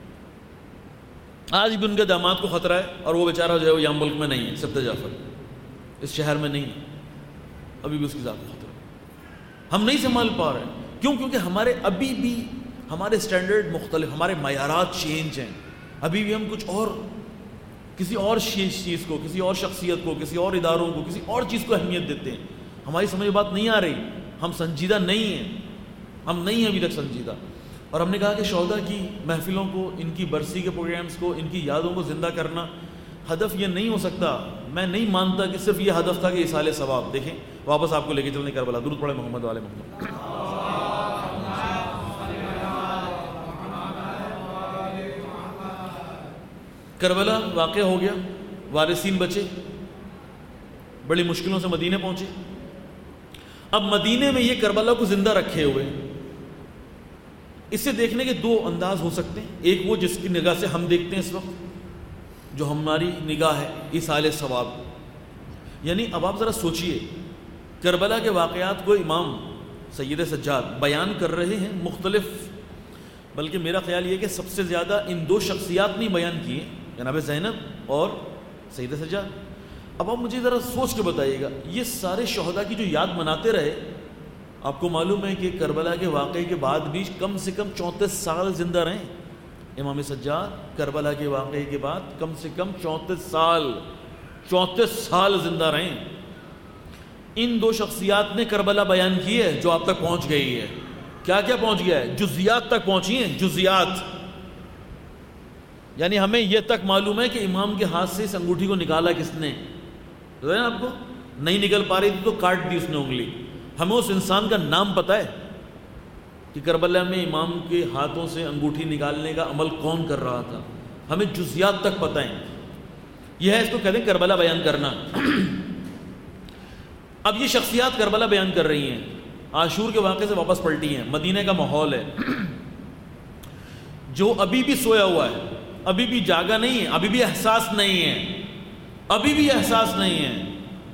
آج بھی ان کے داماد کو خطرہ ہے، اور وہ بیچارہ جو ہے وہ یہاں ملک میں نہیں ہے. سبت جعفر اس شہر میں نہیں ہے، ابھی بھی اس کی ذات کو خطرہ ہے. ہم نہیں سنبھال پا رہے. کیوں؟ کیونکہ ہمارے ابھی بھی ہمارے سٹینڈرڈ مختلف، ہمارے معیارات چینج ہیں. ابھی بھی ہم کچھ اور، کسی اور چیز کو، کسی اور شخصیت کو، کسی اور اداروں کو، کسی اور چیز کو اہمیت دیتے ہیں. ہماری سمجھ بات نہیں آ رہی. ہم سنجیدہ نہیں ہیں، ہم نہیں ہیں ابھی تک سنجیدہ. اور ہم نے کہا کہ شہداء کی محفلوں کو، ان کی برسی کے پروگرامز کو، ان کی یادوں کو زندہ کرنا ہدف یہ نہیں ہو سکتا. میں نہیں مانتا کہ صرف یہ ہدف تھا کہ ایصال ثواب. دیکھیں واپس آپ کو لے کے چلنے کربلا. درود پڑھیں محمد والے محمد. کربلا واقع ہو گیا، وارثین بچے، بڑی مشکلوں سے مدینے پہنچے. اب مدینے میں یہ کربلا کو زندہ رکھے ہوئے. اسے دیکھنے کے دو انداز ہو سکتے ہیں. ایک وہ جس کی نگاہ سے ہم دیکھتے ہیں اس وقت، جو ہماری نگاہ ہے ایصال ثواب. یعنی اب آپ ذرا سوچئے، کربلا کے واقعات کو امام سید سجاد بیان کر رہے ہیں مختلف، بلکہ میرا خیال یہ کہ سب سے زیادہ ان دو شخصیات نے بیان کیے، جناب زینب اور سید سجاد. اب آپ مجھے ذرا سوچ کے بتائیے گا، یہ سارے شہداء کی جو یاد مناتے رہے، آپ کو معلوم ہے کہ کربلا کے واقعے کے بعد بھی کم سے کم 34 سال زندہ رہے. امام سجاد کربلا کے واقعے کے بعد کم سے کم 34 سال زندہ رہے. ان دو شخصیات نے کربلا بیان کی ہے جو آپ تک پہنچ گئی ہے. کیا کیا پہنچ گیا ہے؟ جزیات تک پہنچی ہیں، جزیات. یعنی ہمیں یہ تک معلوم ہے کہ امام کے ہاتھ سے اس انگوٹھی کو نکالا کس نے. آپ کو نہیں نکل پا رہی تھی تو کاٹ دی اس نے انگلی. ہمیں اس انسان کا نام پتہ ہے کہ کربلا میں امام کے ہاتھوں سے انگوٹھی نکالنے کا عمل کون کر رہا تھا. ہمیں جزیات تک پتہ ہیں. یہ ہے، اس کو کہتے ہیں کربلا بیان کرنا. اب یہ شخصیات کربلا بیان کر رہی ہیں، عاشور کے واقعے سے واپس پلٹی ہیں. مدینہ کا ماحول ہے جو ابھی بھی سویا ہوا ہے، ابھی بھی جاگا نہیں ہے، ابھی بھی احساس نہیں ہے، ابھی بھی احساس نہیں ہے.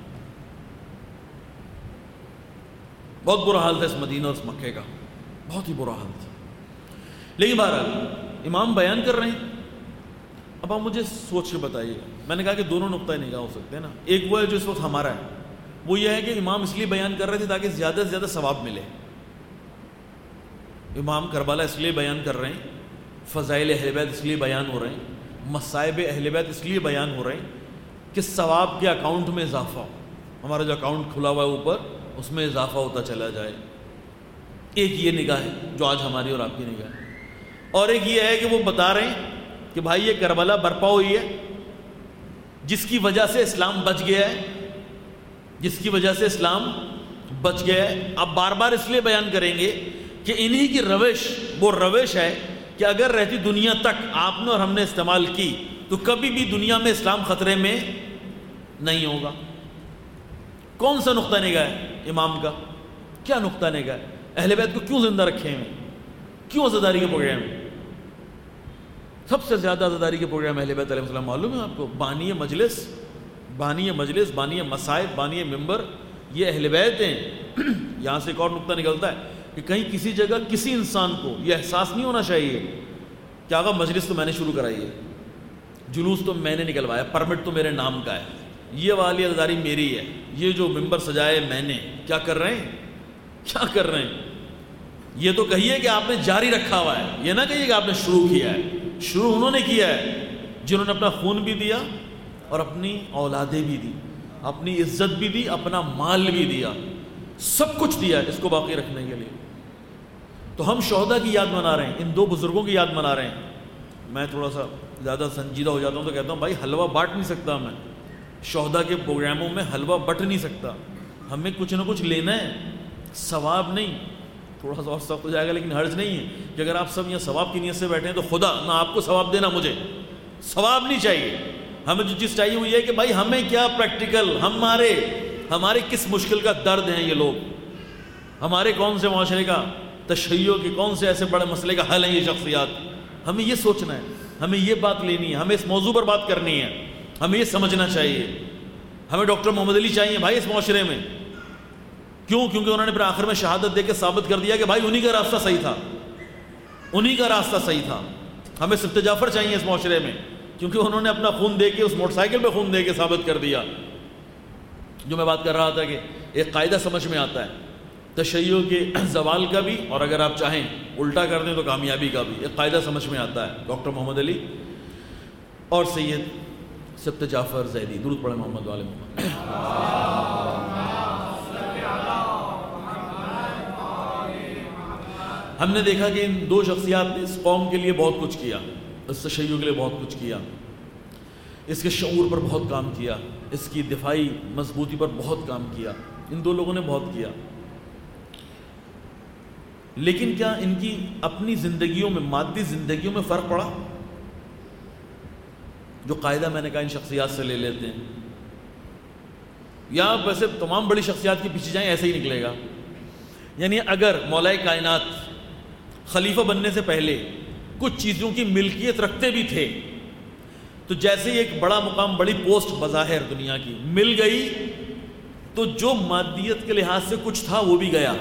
بہت برا حال تھا اس مدینہ اور اس مکے کا، بہت ہی برا حال تھا. لیکن بہرحال امام بیان کر رہے ہیں. اب آپ مجھے سوچ کے بتائیے. میں نے کہا کہ دونوں نقطۂ نگاہ ہو سکتے ہیں نا. ایک وہ ہے جو اس وقت ہمارا ہے، وہ یہ ہے کہ امام اس لیے بیان کر رہے تھے تاکہ زیادہ سے زیادہ ثواب ملے. امام کربلا اس لیے بیان کر رہے ہیں، فضائل اہل بیت اس لیے بیان ہو رہے ہیں، مصائب اہل بیت اس لیے بیان ہو رہے ہیں کہ ثواب کے اکاؤنٹ میں اضافہ ہو. ہمارا جو اکاؤنٹ کھلا ہوا ہے اوپر، اس میں اضافہ ہوتا چلا جائے. ایک یہ نگاہ ہے جو آج ہماری اور آپ کی نگاہ ہے. اور ایک یہ ہے کہ وہ بتا رہے ہیں کہ بھائی یہ کربلا برپا ہوئی ہے جس کی وجہ سے اسلام بچ گیا ہے، جس کی وجہ سے اسلام بچ گیا ہے. اب بار بار اس لیے بیان کریں گے کہ انہی کی روش وہ روش ہے کہ اگر رہتی دنیا تک آپ نے اور ہم نے استعمال کی تو کبھی بھی دنیا میں اسلام خطرے میں نہیں ہوگا. کون سا نقطہ نگاہ ہے امام کا؟ کیا نقطہ نگاہ ہے؟ اہل بیت کو کیوں زندہ رکھے ہیں؟ کیوں عزاداری کے پروگرام؟ سب سے زیادہ عزاداری کے پروگرام اہل بیت علیہ السلام معلوم ہے آپ کو. بانی مجلس، بانی مصائب، بانی ممبر، یہ اہل بیت ہیں. یہاں سے ایک اور نقطہ نکلتا ہے کہ کہیں کسی جگہ کسی انسان کو یہ احساس نہیں ہونا چاہیے کہ آقا مجلس تو میں نے شروع کرائی ہے، جلوس تو میں نے نکلوایا، پرمٹ تو میرے نام کا ہے، یہ والی عزاداری میری ہے، یہ جو ممبر سجائے میں نے. کیا کر رہے ہیں؟ کیا کر رہے ہیں؟ یہ تو کہیے کہ آپ نے جاری رکھا ہوا ہے، یہ نہ کہیے کہ آپ نے شروع کیا ہے. شروع انہوں نے کیا ہے جنہوں نے اپنا خون بھی دیا اور اپنی اولادیں بھی دی، اپنی عزت بھی دی، اپنا مال بھی دیا. سب کچھ دیا ہے اس کو باقی رکھنے کے لیے. تو ہم شہداء کی یاد منا رہے ہیں, ان 2 بزرگوں کی یاد منا رہے ہیں. میں تھوڑا سا زیادہ سنجیدہ ہو جاتا ہوں تو کہتا ہوں بھائی حلوہ بانٹ نہیں سکتا میں, شہداء کے پروگراموں میں حلوہ بٹ نہیں سکتا, ہمیں کچھ نہ کچھ لینا ہے, ثواب نہیں. تھوڑا سا اور سخت ہو جائے گا لیکن حرج نہیں ہے کہ اگر آپ سب یہاں ثواب کی نیت سے بیٹھے ہیں تو خدا نہ آپ کو ثواب دینا, مجھے ثواب نہیں چاہیے. ہمیں جو چیز چاہیے وہ یہ ہے کہ بھائی ہمیں کیا پریکٹیکل, ہمارے کس مشکل کا درد ہیں یہ لوگ, ہمارے کون سے معاشرے کا تشیع کے کون سے ایسے بڑے مسئلے کا حل ہیں یہ شخصیات. ہمیں یہ سوچنا ہے, ہمیں یہ بات لینی ہے, ہمیں اس موضوع پر بات کرنی ہے, ہمیں یہ سمجھنا چاہیے. ہمیں ڈاکٹر محمد علی چاہیے بھائی اس معاشرے میں. کیوں؟ کیونکہ انہوں نے پھر آخر میں شہادت دے کے ثابت کر دیا کہ بھائی انہی کا راستہ صحیح تھا, انہی کا راستہ صحیح تھا. ہمیں سبت جعفر چاہیے اس معاشرے میں, کیونکہ انہوں نے اپنا خون دے کے, اس موٹر سائیکل پہ خون دے کے ثابت کر دیا. جو میں بات کر رہا تھا کہ ایک قاعدہ سمجھ میں آتا ہے تشیع کے زوال کا بھی, اور اگر آپ چاہیں الٹا کر دیں تو کامیابی کا بھی, ایک قاعدہ سمجھ میں آتا ہے. ڈاکٹر محمد علی اور سید سبت جعفر زیدی, درود پڑھیں محمد والے محمد. ہم نے دیکھا کہ ان 2 شخصیات نے اس قوم کے لیے بہت کچھ کیا, اس تشیع کے لیے بہت کچھ کیا, اس کے شعور پر بہت کام کیا, اس کی دفاعی مضبوطی پر بہت کام کیا. ان 2 لوگوں نے بہت کیا. لیکن کیا ان کی اپنی زندگیوں میں, مادی زندگیوں میں فرق پڑا؟ جو قاعدہ میں نے کہا ان شخصیات سے لے لیتے ہیں, یا ویسے تمام بڑی شخصیات کے پیچھے جائیں ایسے ہی نکلے گا. یعنی اگر مولا کائنات خلیفہ بننے سے پہلے کچھ چیزوں کی ملکیت رکھتے بھی تھے, تو جیسے ہی ایک بڑا مقام, بڑی پوسٹ بظاہر دنیا کی مل گئی, تو جو مادیت کے لحاظ سے کچھ تھا وہ بھی گیا.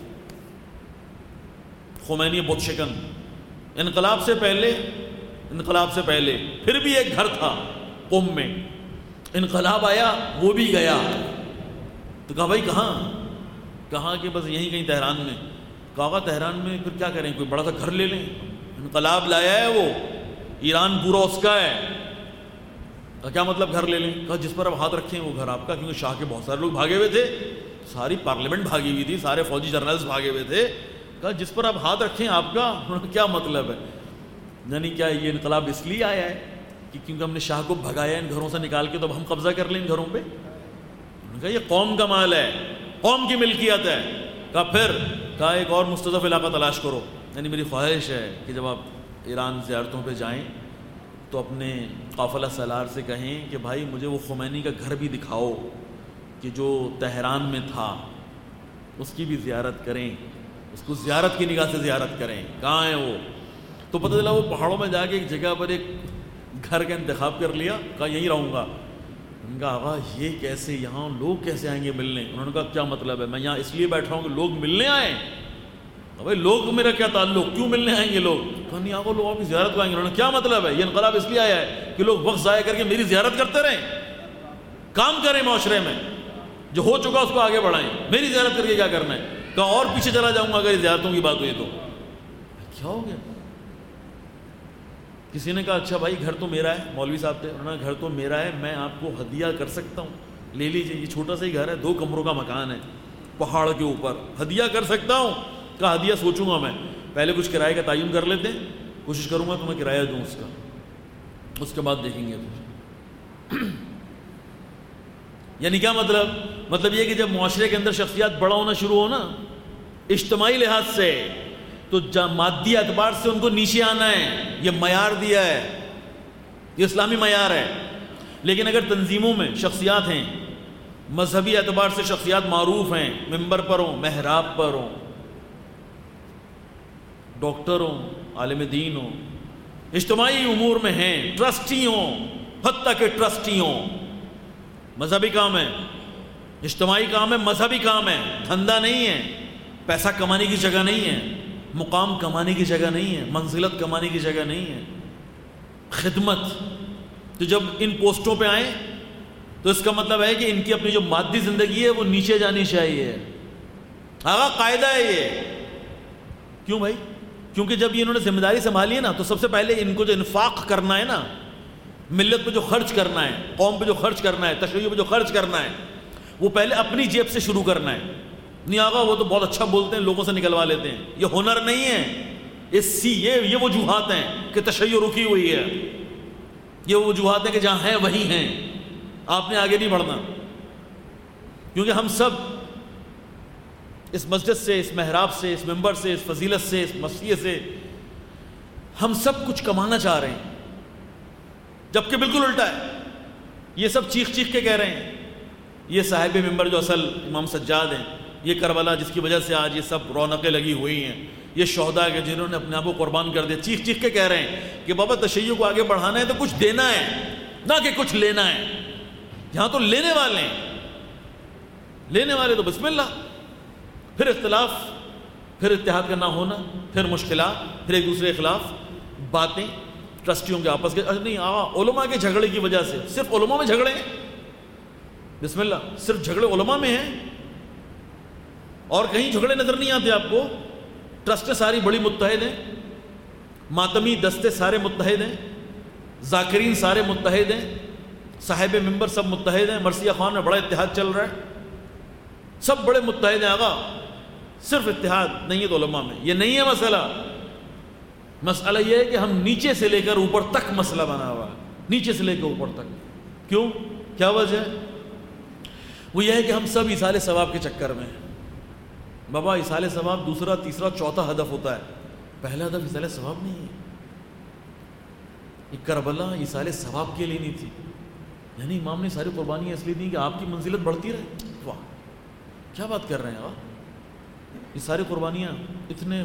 خمینی بت شکن, انقلاب سے پہلے پھر بھی ایک گھر تھا قم میں, انقلاب آیا وہ بھی گیا. تو کہا بھائی کہاں کہ بس یہیں کہیں تہران میں. کہا تہران میں پھر کیا کریں, کوئی بڑا سا گھر لے لیں, انقلاب لایا ہے وہ, ایران پورا اس کا ہے. کہا کیا مطلب گھر لے لیں؟ کہا جس پر اب ہاتھ رکھیں وہ گھر آپ کا, کیونکہ شاہ کے بہت سارے لوگ بھاگے ہوئے تھے, ساری پارلیمنٹ بھاگی ہوئی تھی, سارے فوجی جرنلز بھاگے ہوئے تھے. کہا جس پر اب ہاتھ رکھیں آپ کا. کیا مطلب ہے؟ یعنی کیا یہ انقلاب اس لیے آیا ہے کہ کیونکہ ہم نے شاہ کو بھگایا ان گھروں سے نکال کے, تو اب ہم قبضہ کر لیں ان گھروں پہ؟ انہوں نے کہا یہ قوم کا مال ہے, قوم کی ملکیت ہے. کہا ایک اور مستضعف علاقہ تلاش کرو. یعنی میری خواہش ہے کہ جب آپ ایران زیارتوں پہ جائیں تو اپنے قافلہ سالار سے کہیں کہ بھائی مجھے وہ خمینی کا گھر بھی دکھاؤ کہ جو تہران میں تھا, اس کی بھی زیارت کریں, اس کو زیارت کی نگاہ سے زیارت کریں. کہاں ہے وہ؟ تو پتہ چلا وہ پہاڑوں میں جا کے ایک جگہ پر ایک گھر کا انتخاب کر لیا, کہا یہیں رہوں گا. ان کا آغا یہ کیسے, یہاں لوگ کیسے آئیں گے ملنے؟ انہوں نے کہا کیا مطلب ہے, میں یہاں اس لیے بیٹھا ہوں کہ لوگ ملنے آئیں. بھائی لوگ میرا کیا تعلق, کیوں ملنے آئیں گے لوگ؟ کہا نہیں آقا لوگ آپ کی زیارت کو آئیں گے. انہوں نے کیا مطلب ہے, یہ انقلاب اس لیے آیا ہے کہ لوگ وقت ضائع کر کے میری زیارت کرتے رہیں, کام کریں معاشرے میں, جو ہو چکا اس کو آگے بڑھائیں, میری زیارت کر کے کیا کرنا ہے؟ کہا اور پیچھے چلا جاؤں گا اگر زیارتوں کی بات ہوئی تو. کیا ہو گیا؟ کسی نے کہا اچھا بھائی گھر تو میرا ہے, مولوی صاحب تھے, انہوں نے گھر تو میرا ہے, میں آپ کو ہدیہ کر سکتا ہوں, لے لیجیے, یہ چھوٹا سا ہی گھر ہے, 2 کمروں کا مکان ہے پہاڑ کے اوپر, ہدیہ کر سکتا ہوں. کہا ہدیہ سوچوں گا میں, پہلے کچھ کرائے کا تعین کر لیتے ہیں, کوشش کروں گا تمہیں کرایہ دوں اس کا, اس کے بعد دیکھیں گے. یعنی کیا مطلب یہ کہ جب معاشرے کے اندر شخصیات بڑا ہونا شروع ہو نا اجتماعی لحاظ سے, تو مادی اعتبار سے ان کو نیچے آنا ہے, یہ معیار دیا ہے, یہ اسلامی معیار ہے. لیکن اگر تنظیموں میں شخصیات ہیں, مذہبی اعتبار سے شخصیات معروف ہیں, ممبر پر ہوں, محراب پر ہوں, ڈاکٹر ہوں, عالم دین ہوں, اجتماعی امور میں ہیں, ٹرسٹی ہوں, حتیٰ کہ ٹرسٹی ہوں, مذہبی کام ہے, اجتماعی کام ہے, مذہبی کام ہے, دھندا نہیں ہے, پیسہ کمانے کی جگہ نہیں ہے, مقام کمانے کی جگہ نہیں ہے, منزلت کمانے کی جگہ نہیں ہے, خدمت. تو جب ان پوسٹوں پہ آئیں تو اس کا مطلب ہے کہ ان کی اپنی جو مادی زندگی ہے وہ نیچے جانی چاہیے. آگا قاعدہ ہے یہ. کیوں بھائی؟ کیونکہ جب یہ انہوں نے ذمہ داری سنبھالی ہے نا, تو سب سے پہلے ان کو جو انفاق کرنا ہے نا, ملت پہ جو خرچ کرنا ہے, قوم پہ جو خرچ کرنا ہے, تشیع پہ جو خرچ کرنا ہے, وہ پہلے اپنی جیب سے شروع کرنا ہے. نہیں آقا وہ تو بہت اچھا بولتے ہیں، لوگوں سے نکلوا لیتے ہیں. یہ ہنر نہیں ہے، یہ وجوہات ہیں کہ تشیع رکی ہوئی ہے. یہ وجوہات ہیں کہ جہاں ہیں وہی ہیں، آپ نے آگے نہیں بڑھنا. کیونکہ ہم سب اس مسجد سے، اس محراب سے، اس منبر سے، اس فضیلت سے، اس مسیح سے ہم سب کچھ کمانا چاہ رہے ہیں، جبکہ بالکل الٹا ہے. یہ سب چیخ چیخ کے کہہ رہے ہیں. یہ صاحب منبر جو اصل امام سجاد ہیں، یہ کربلا جس کی وجہ سے آج یہ سب رونقیں لگی ہوئی ہیں، یہ شہداء کے جنہوں نے اپنے آپ کو قربان کر دیا، چیخ چیخ کے کہہ رہے ہیں کہ بابا تشیع کو آگے بڑھانا ہے تو کچھ دینا ہے، نہ کہ کچھ لینا ہے. یہاں تو لینے والے ہیں، لینے والے تو بسم اللہ. پھر اختلاف، پھر اتحاد کا نہ ہونا، پھر مشکلات، پھر ایک دوسرے کے خلاف باتیں، ٹرسٹیوں کے آپس کے نہیں علماء کے جھگڑے کی وجہ سے. صرف علماء میں جھگڑے ہیں، بسم اللہ، صرف جھگڑے علماء میں ہیں اور کہیں جھگڑے نظر نہیں آتے آپ کو. ٹرسٹیں ساری بڑی متحد ہیں، ماتمی دستے سارے متحد ہیں، ذاکرین سارے متحد ہیں، صاحب منبر سب متحد ہیں، مرثیہ خان میں بڑا اتحاد چل رہا ہے، سب بڑے متحد ہیں. آقا صرف اتحاد نہیں ہے تو علماء میں. یہ نہیں ہے مسئلہ. مسئلہ یہ ہے کہ ہم نیچے سے لے کر اوپر تک مسئلہ بنا ہوا ہے، نیچے سے لے کر اوپر تک. کیوں؟ کیا وجہ ہے؟ وہ یہ ہے کہ ہم سب ایصال ثواب کے چکر میں ہیں. بابا ایصال ثواب دوسرا تیسرا چوتھا ہدف ہوتا ہے، پہلا ہدف ایصال ثواب نہیں ہے. یہ کربلا ایصال ثواب کے لیے نہیں تھی. یعنی امام نے ساری قربانیاں اس لیے دی کہ آپ کی منزلت بڑھتی رہے. واہ کیا بات کر رہے ہیں آپ. یہ ساری قربانیاں اتنے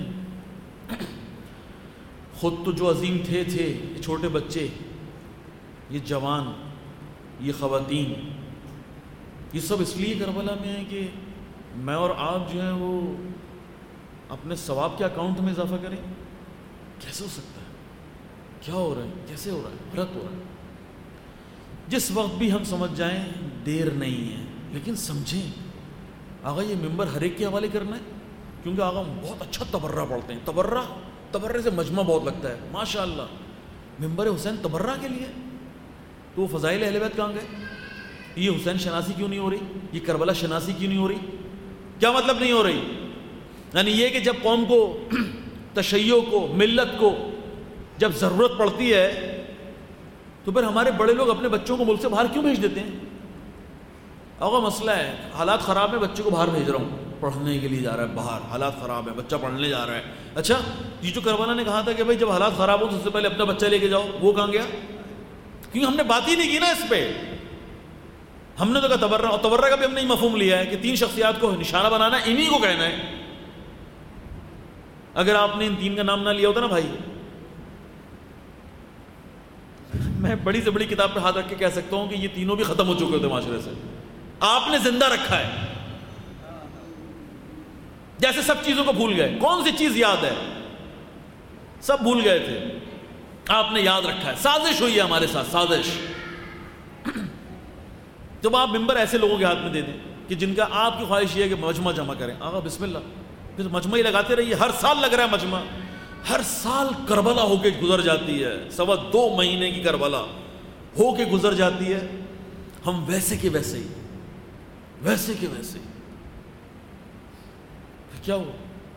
خود تو جو عظیم تھے یہ چھوٹے بچے، یہ جوان، یہ خواتین، یہ سب اس لیے کربلا میں ہیں کہ میں اور آپ جو ہیں وہ اپنے ثواب کے اکاؤنٹ میں اضافہ کریں. کیسے ہو سکتا ہے؟ کیا ہو رہا ہے؟ کیسے ہو رہا ہے؟ غلط ہو رہا ہے. جس وقت بھی ہم سمجھ جائیں دیر نہیں ہے، لیکن سمجھیں. آقا یہ منبر ہر ایک کے حوالے کرنا ہے، کیونکہ آقا بہت اچھا تبرہ پڑھتے ہیں. تبرے سے مجمع بہت لگتا ہے ماشاء اللہ. منبر حسین تبرہ کے لیے تو وہ فضائل اہل بیت کہاں گئے؟ یہ حسین شناسی کیوں نہیں ہو رہی؟ یہ کربلا شناسی کیوں نہیں ہو رہی؟ کیا مطلب نہیں ہو رہی؟ یعنی یہ کہ جب قوم کو، تشیع کو، ملت کو جب ضرورت پڑتی ہے تو پھر ہمارے بڑے لوگ اپنے بچوں کو ملک سے باہر کیوں بھیج دیتے ہیں؟ آقا مسئلہ ہے، حالات خراب ہے، بچے کو باہر بھیج رہا ہوں، پڑھنے کے لیے جا رہا ہے باہر، حالات خراب ہے، بچہ پڑھنے جا رہا ہے. اچھا یہ جو کربلا نے کہا تھا کہ بھائی جب حالات خراب ہو تو سب سے پہلے اپنا بچہ لے کے جاؤ، وہ کہاں گیا؟ کیونکہ ہم نے بات ہی نہیں کی نا اس پہ. ہم نے تو کہا تبرہ، اور تبرہ کا بھی ہم نے مفہوم لیا ہے کہ 3 شخصیات کو نشانہ بنانا ہے، انہی کو کہنا ہے. اگر آپ نے ان 3 کا نام نہ لیا ہوتا نا بھائی، میں بڑی سے بڑی کتاب پہ ہاتھ رکھ کے کہہ سکتا ہوں کہ یہ تینوں بھی ختم ہو چکے ہوتے معاشرے سے. آپ نے زندہ رکھا ہے. جیسے سب چیزوں کو بھول گئے، کون سی چیز یاد ہے؟ سب بھول گئے تھے، آپ نے یاد رکھا ہے. سازش ہوئی ہے ہمارے ساتھ، سازش. جب آپ ممبر ایسے لوگوں کے ہاتھ میں دے دیں کہ جن کا آپ کی خواہش یہ ہے کہ مجمع جمع کریں، آقا بسم اللہ، پھر مجمع ہی لگاتے رہیے. ہر سال لگ رہا ہے مجمع، ہر سال کربلا ہو کے گزر جاتی ہے. 2.25 مہینے کی کربلا ہو کے گزر جاتی ہے. ہم ویسے کے ویسے ہی، ویسے کے ویسے ہی. کیا ہو؟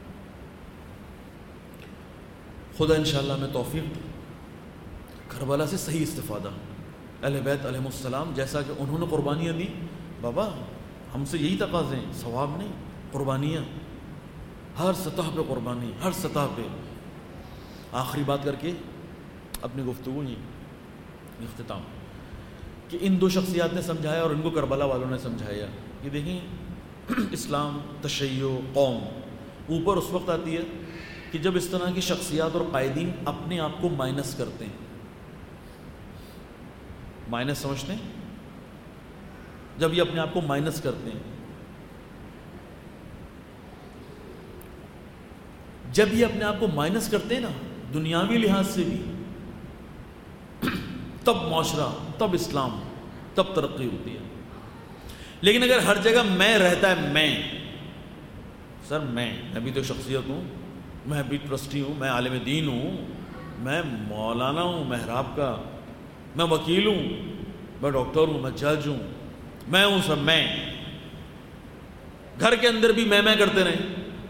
خدا انشاءاللہ میں توفیق دے کربلا سے صحیح استفادہ. اہل بیت علیہ السلام جیسا کہ انہوں نے قربانیاں دی، بابا ہم سے یہی تقاضے ہیں، ثواب نہیں، قربانیاں. ہر سطح پہ قربانی، ہر سطح پہ. آخری بات کر کے اپنی گفتگو ہی اختتام، کہ ان 2 شخصیات نے سمجھایا اور ان کو کربلا والوں نے سمجھایا. یہ دیکھیں اسلام، تشیع، قوم اوپر اس وقت آتی ہے کہ جب اس طرح کی شخصیات اور قائدین اپنے آپ کو مائنس کرتے ہیں. مائنس سمجھتے ہیں؟ جب یہ اپنے آپ کو مائنس کرتے ہیں، جب یہ اپنے آپ کو مائنس کرتے ہیں نا دنیاوی لحاظ سے بھی، تب معاشرہ، تب اسلام، تب ترقی ہوتی ہے. لیکن اگر ہر جگہ میں رہتا ہے، میں سر میں بھی تو شخصیت ہوں، میں بھی ٹرسٹی ہوں، میں عالم دین ہوں، میں مولانا ہوں محراب کا، میں وکیل ہوں، میں ڈاکٹر ہوں، میں جج ہوں، میں ہوں سب. میں گھر کے اندر بھی میں کرتے رہیں،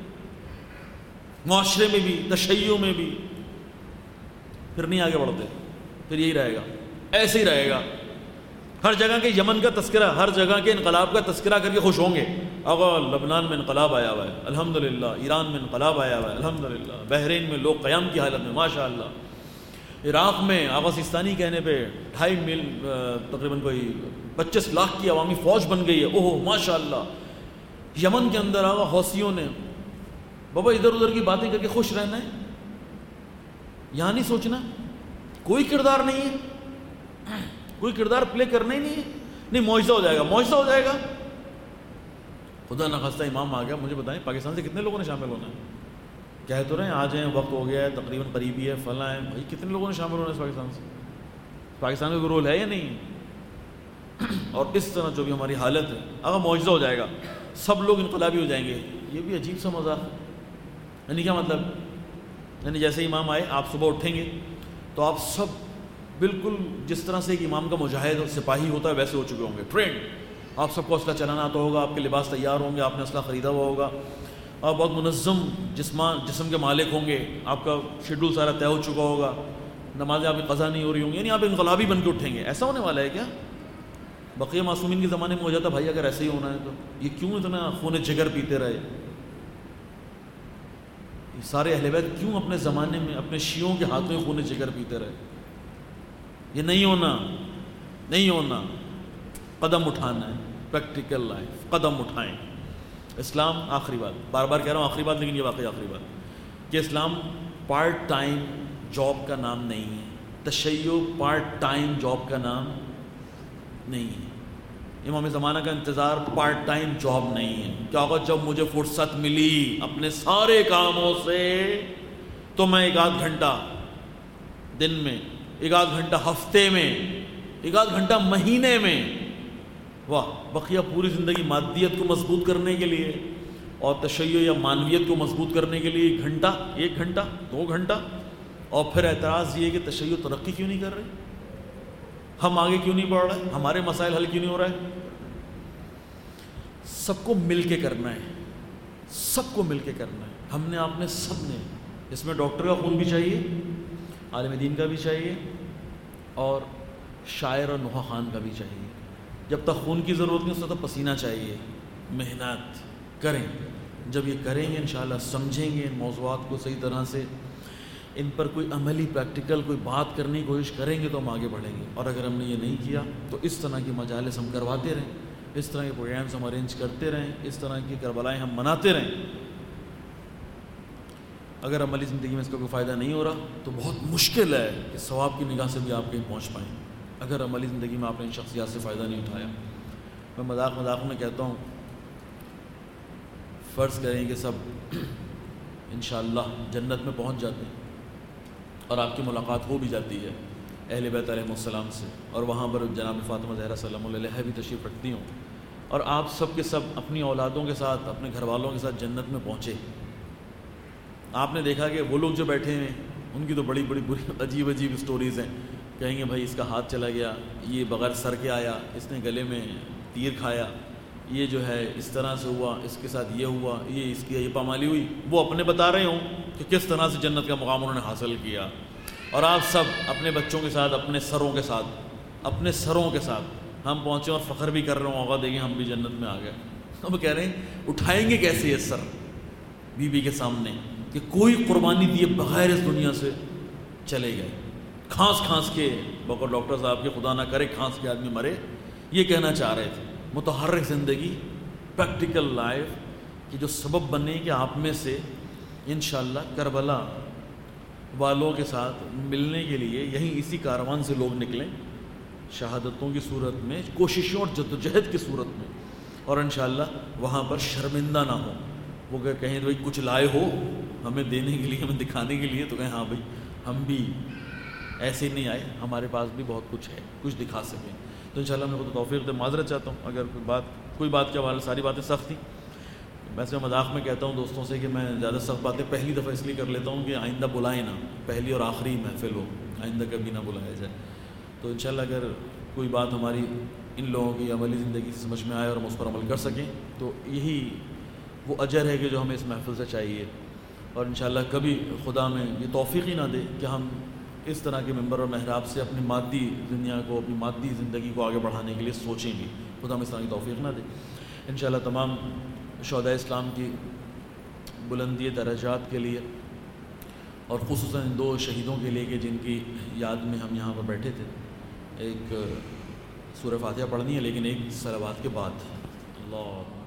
معاشرے میں بھی، تشیع میں بھی، پھر نہیں آگے بڑھتے، پھر یہی رہے گا، ایسے ہی رہے گا۔ ہر جگہ کے یمن کا تذکرہ، ہر جگہ کے انقلاب کا تذکرہ کر کے خوش ہوں گے، آقا لبنان میں انقلاب آیا ہوا ہے الحمدللہ، ایران میں انقلاب آیا ہوا ہے الحمدللہ، بحرین میں لوگ قیام کی حالت میں ماشاءاللہ، عراق میں آغا سیستانی کہنے پہ 2.5 میل تقریباً کوئی 25 لاکھ کی عوامی فوج بن گئی ہے، اوہ ماشاءاللہ۔ یمن کے اندر آغا حوثیوں نے، بابا ادھر ادھر کی باتیں کر کے خوش رہنا ہے، یہاں نہیں سوچنا، کوئی کردار نہیں ہے، کوئی کردار پلے کرنا ہی نہیں ہے، نہیں معجزہ ہو جائے گا، معجزہ ہو جائے گا، خدا نخواستہ امام آ گیا، مجھے بتائیں پاکستان سے کتنے لوگوں نے شامل ہونا ہے؟ کہہ تو رہے ہیں آ جائیں، وقت ہو گیا ہے، تقریباً قریبی ہے، فلاں ہے، بھائی کتنے لوگوں نے شامل ہونا ہے اس پاکستان سے؟ پاکستان کا کوئی رول ہے یا نہیں؟ اور اس طرح جو بھی ہماری حالت ہے، اگر معجزہ ہو جائے گا، سب لوگ انقلابی ہو جائیں گے، یہ بھی عجیب سا مذاق ہے۔ یعنی کیا مطلب؟ یعنی جیسے امام آئے، آپ صبح اٹھیں گے تو آپ سب بالکل جس طرح سے ایک امام کا مجاہد اور سپاہی ہوتا ہے ویسے ہو چکے ہوں گے، ٹرینڈ، آپ سب کو اسلحہ چلانا آتا ہوگا، آپ کے لباس تیار ہوں گے، آپ نے اسلحہ خریدا ہوا ہوگا، آپ بہت منظم جسم کے مالک ہوں گے، آپ کا شیڈول سارا طے ہو چکا ہوگا، نمازیں آپ کی قضا نہیں ہو رہی ہوں گی، یعنی آپ انقلابی بن کے اٹھیں گے۔ ایسا ہونے والا ہے کیا؟ بقیہ معصومین کے زمانے میں ہو جاتا بھائی اگر ایسے ہی ہونا ہے تو یہ کیوں اتنا خون جگر پیتے رہے؟ یہ سارے اہل بیت کیوں اپنے زمانے میں اپنے شیعوں کے ہاتھوں میں خون جگر پیتے رہے؟ یہ نہیں ہونا، نہیں ہونا، قدم اٹھانا ہے، پریکٹیکل لائف، قدم اٹھائیں۔ اسلام، آخری بات، بار بار کہہ رہا ہوں آخری بات، لیکن یہ واقعی آخری بات، کہ اسلام پارٹ ٹائم جاب کا نام نہیں ہے، تشیع پارٹ ٹائم جاب کا نام نہیں ہے، امام زمانہ کا انتظار پارٹ ٹائم جاب نہیں ہے کہ آقا جب مجھے فرصت ملی اپنے سارے کاموں سے تو میں 1 گھنٹہ دن میں، 1 گھنٹہ ہفتے میں، 1 گھنٹہ مہینے میں، واہ، بقیہ پوری زندگی مادیت کو مضبوط کرنے کے لیے اور تشیع یا معنویت کو مضبوط کرنے کے لیے 1 گھنٹہ، 1 گھنٹہ، 2 گھنٹہ، اور پھر اعتراض یہ کہ تشیع ترقی کیوں نہیں کر رہے؟ ہم آگے کیوں نہیں بڑھ رہے؟ ہمارے مسائل حل کیوں نہیں ہو رہے؟ سب کو مل کے کرنا ہے، سب کو مل کے کرنا ہے، ہم نے، آپ نے، سب نے، اس میں ڈاکٹر کا خون بھی چاہیے، عالم دین کا بھی چاہیے، اور شاعر اور نوحہ خوان کا بھی چاہیے۔ جب تک خون کی ضرورت نہیں اس وقت پسینہ چاہیے، محنت کریں، جب یہ کریں گے انشاءاللہ سمجھیں گے ان موضوعات کو صحیح طرح سے، ان پر کوئی عملی پریکٹیکل کوئی بات کرنے کی کوشش کریں گے تو ہم آگے بڑھیں گے۔ اور اگر ہم نے یہ نہیں کیا تو اس طرح کی مجالس ہم کرواتے رہیں، اس طرح کے پروگرامس ہم ارینج کرتے رہیں، اس طرح کی کربلائیں ہم مناتے رہیں، اگر عملی زندگی میں اس کا کوئی فائدہ نہیں ہو رہا تو بہت مشکل ہے کہ ثواب کی نگاہ سے بھی آپ کہیں پہنچ پائیں، اگر عملی زندگی میں آپ نے ان شخصیات سے فائدہ نہیں اٹھایا۔ میں مذاق میں کہتا ہوں، فرض کریں کہ سب انشاءاللہ جنت میں پہنچ جاتے ہیں اور آپ کی ملاقات ہو بھی جاتی ہے اہل بیت علیہ السلام سے، اور وہاں پر جناب فاطمہ زہرا سلام اللہ علیہا بھی تشریف رکھتی ہوں، اور آپ سب کے سب اپنی اولادوں کے ساتھ، اپنے گھر والوں کے ساتھ جنت میں پہنچے، آپ نے دیکھا کہ وہ لوگ جو بیٹھے ہیں ان کی تو بڑی عجیب اسٹوریز ہیں، کہیں گے بھائی اس کا ہاتھ چلا گیا، یہ بغیر سر کے آیا، اس نے گلے میں تیر کھایا، یہ جو ہے اس طرح سے ہوا، اس کے ساتھ یہ ہوا، یہ اس کی یہ پامالی ہوئی، وہ اپنے بتا رہے ہوں کہ کس طرح سے جنت کا مقام انہوں نے حاصل کیا، اور آپ سب اپنے بچوں کے ساتھ، اپنے سروں کے ساتھ ہم پہنچے اور فخر بھی کر رہے ہوں، ہوگا دیکھیں ہم بھی جنت میں آ گئے۔ ہم کہہ رہے ہیں اٹھائیں گے کیسے یہ سر بی کے سامنے کہ کوئی قربانی دیے بغیر اس دنیا سے چلے گئے، کھانس کے، بقول ڈاکٹر صاحب کے خدا نہ کرے کھانس کے آدمی مرے، یہ کہنا چاہ رہے تھے۔ متحرک زندگی، پریکٹیکل لائف کی جو سبب بنے کہ آپ میں سے انشاءاللہ کربلا والوں کے ساتھ ملنے کے لیے یہیں اسی کاروان سے لوگ نکلیں، شہادتوں کی صورت میں، کوششوں اور جدوجہد کی صورت میں، اور انشاءاللہ وہاں پر شرمندہ نہ ہو، وہ کہیں بھائی کچھ لائے ہو ہمیں دینے کے لیے، ہمیں دکھانے کے لیے، تو کہیں ہاں بھائی ہم بھی ایسے نہیں آئے، ہمارے پاس بھی بہت کچھ ہے، کچھ دکھا سکیں۔ تو انشاءاللہ میں خود توفیق دے، معذرت چاہتا ہوں اگر کوئی بات کے حوالے، ساری باتیں سخت تھیں، ویسے میں مذاق میں کہتا ہوں دوستوں سے کہ میں زیادہ سخت باتیں پہلی دفعہ اس لیے کر لیتا ہوں کہ آئندہ بلائیں نہ، پہلی اور آخری محفل ہو، آئندہ کبھی نہ بلایا جائے۔ تو انشاءاللہ اگر کوئی بات ہماری ان لوگوں کی عملی زندگی سے سمجھ میں آئے اور ہم اس پر عمل کر سکیں تو یہی وہ اجر ہے کہ جو ہمیں اس محفل سے چاہیے، اور انشاءاللہ کبھی خدا میں یہ توفیق ہی نہ دے کہ ہم اس طرح کے ممبر اور محراب سے اپنی مادی دنیا کو، اپنی مادی زندگی کو آگے بڑھانے کے لیے سوچیں بھی، خدا ہمیں اس طرح کی توفیق نہ دے۔ انشاءاللہ تمام شہداء اسلام کی بلندی درجات کے لیے، اور خصوصاً ان 2 شہیدوں کے لیے کہ جن کی یاد میں ہم یہاں پر بیٹھے تھے، ایک سورہ فاتحہ پڑھنی ہے لیکن ایک صلوات کے بعد۔ اللہ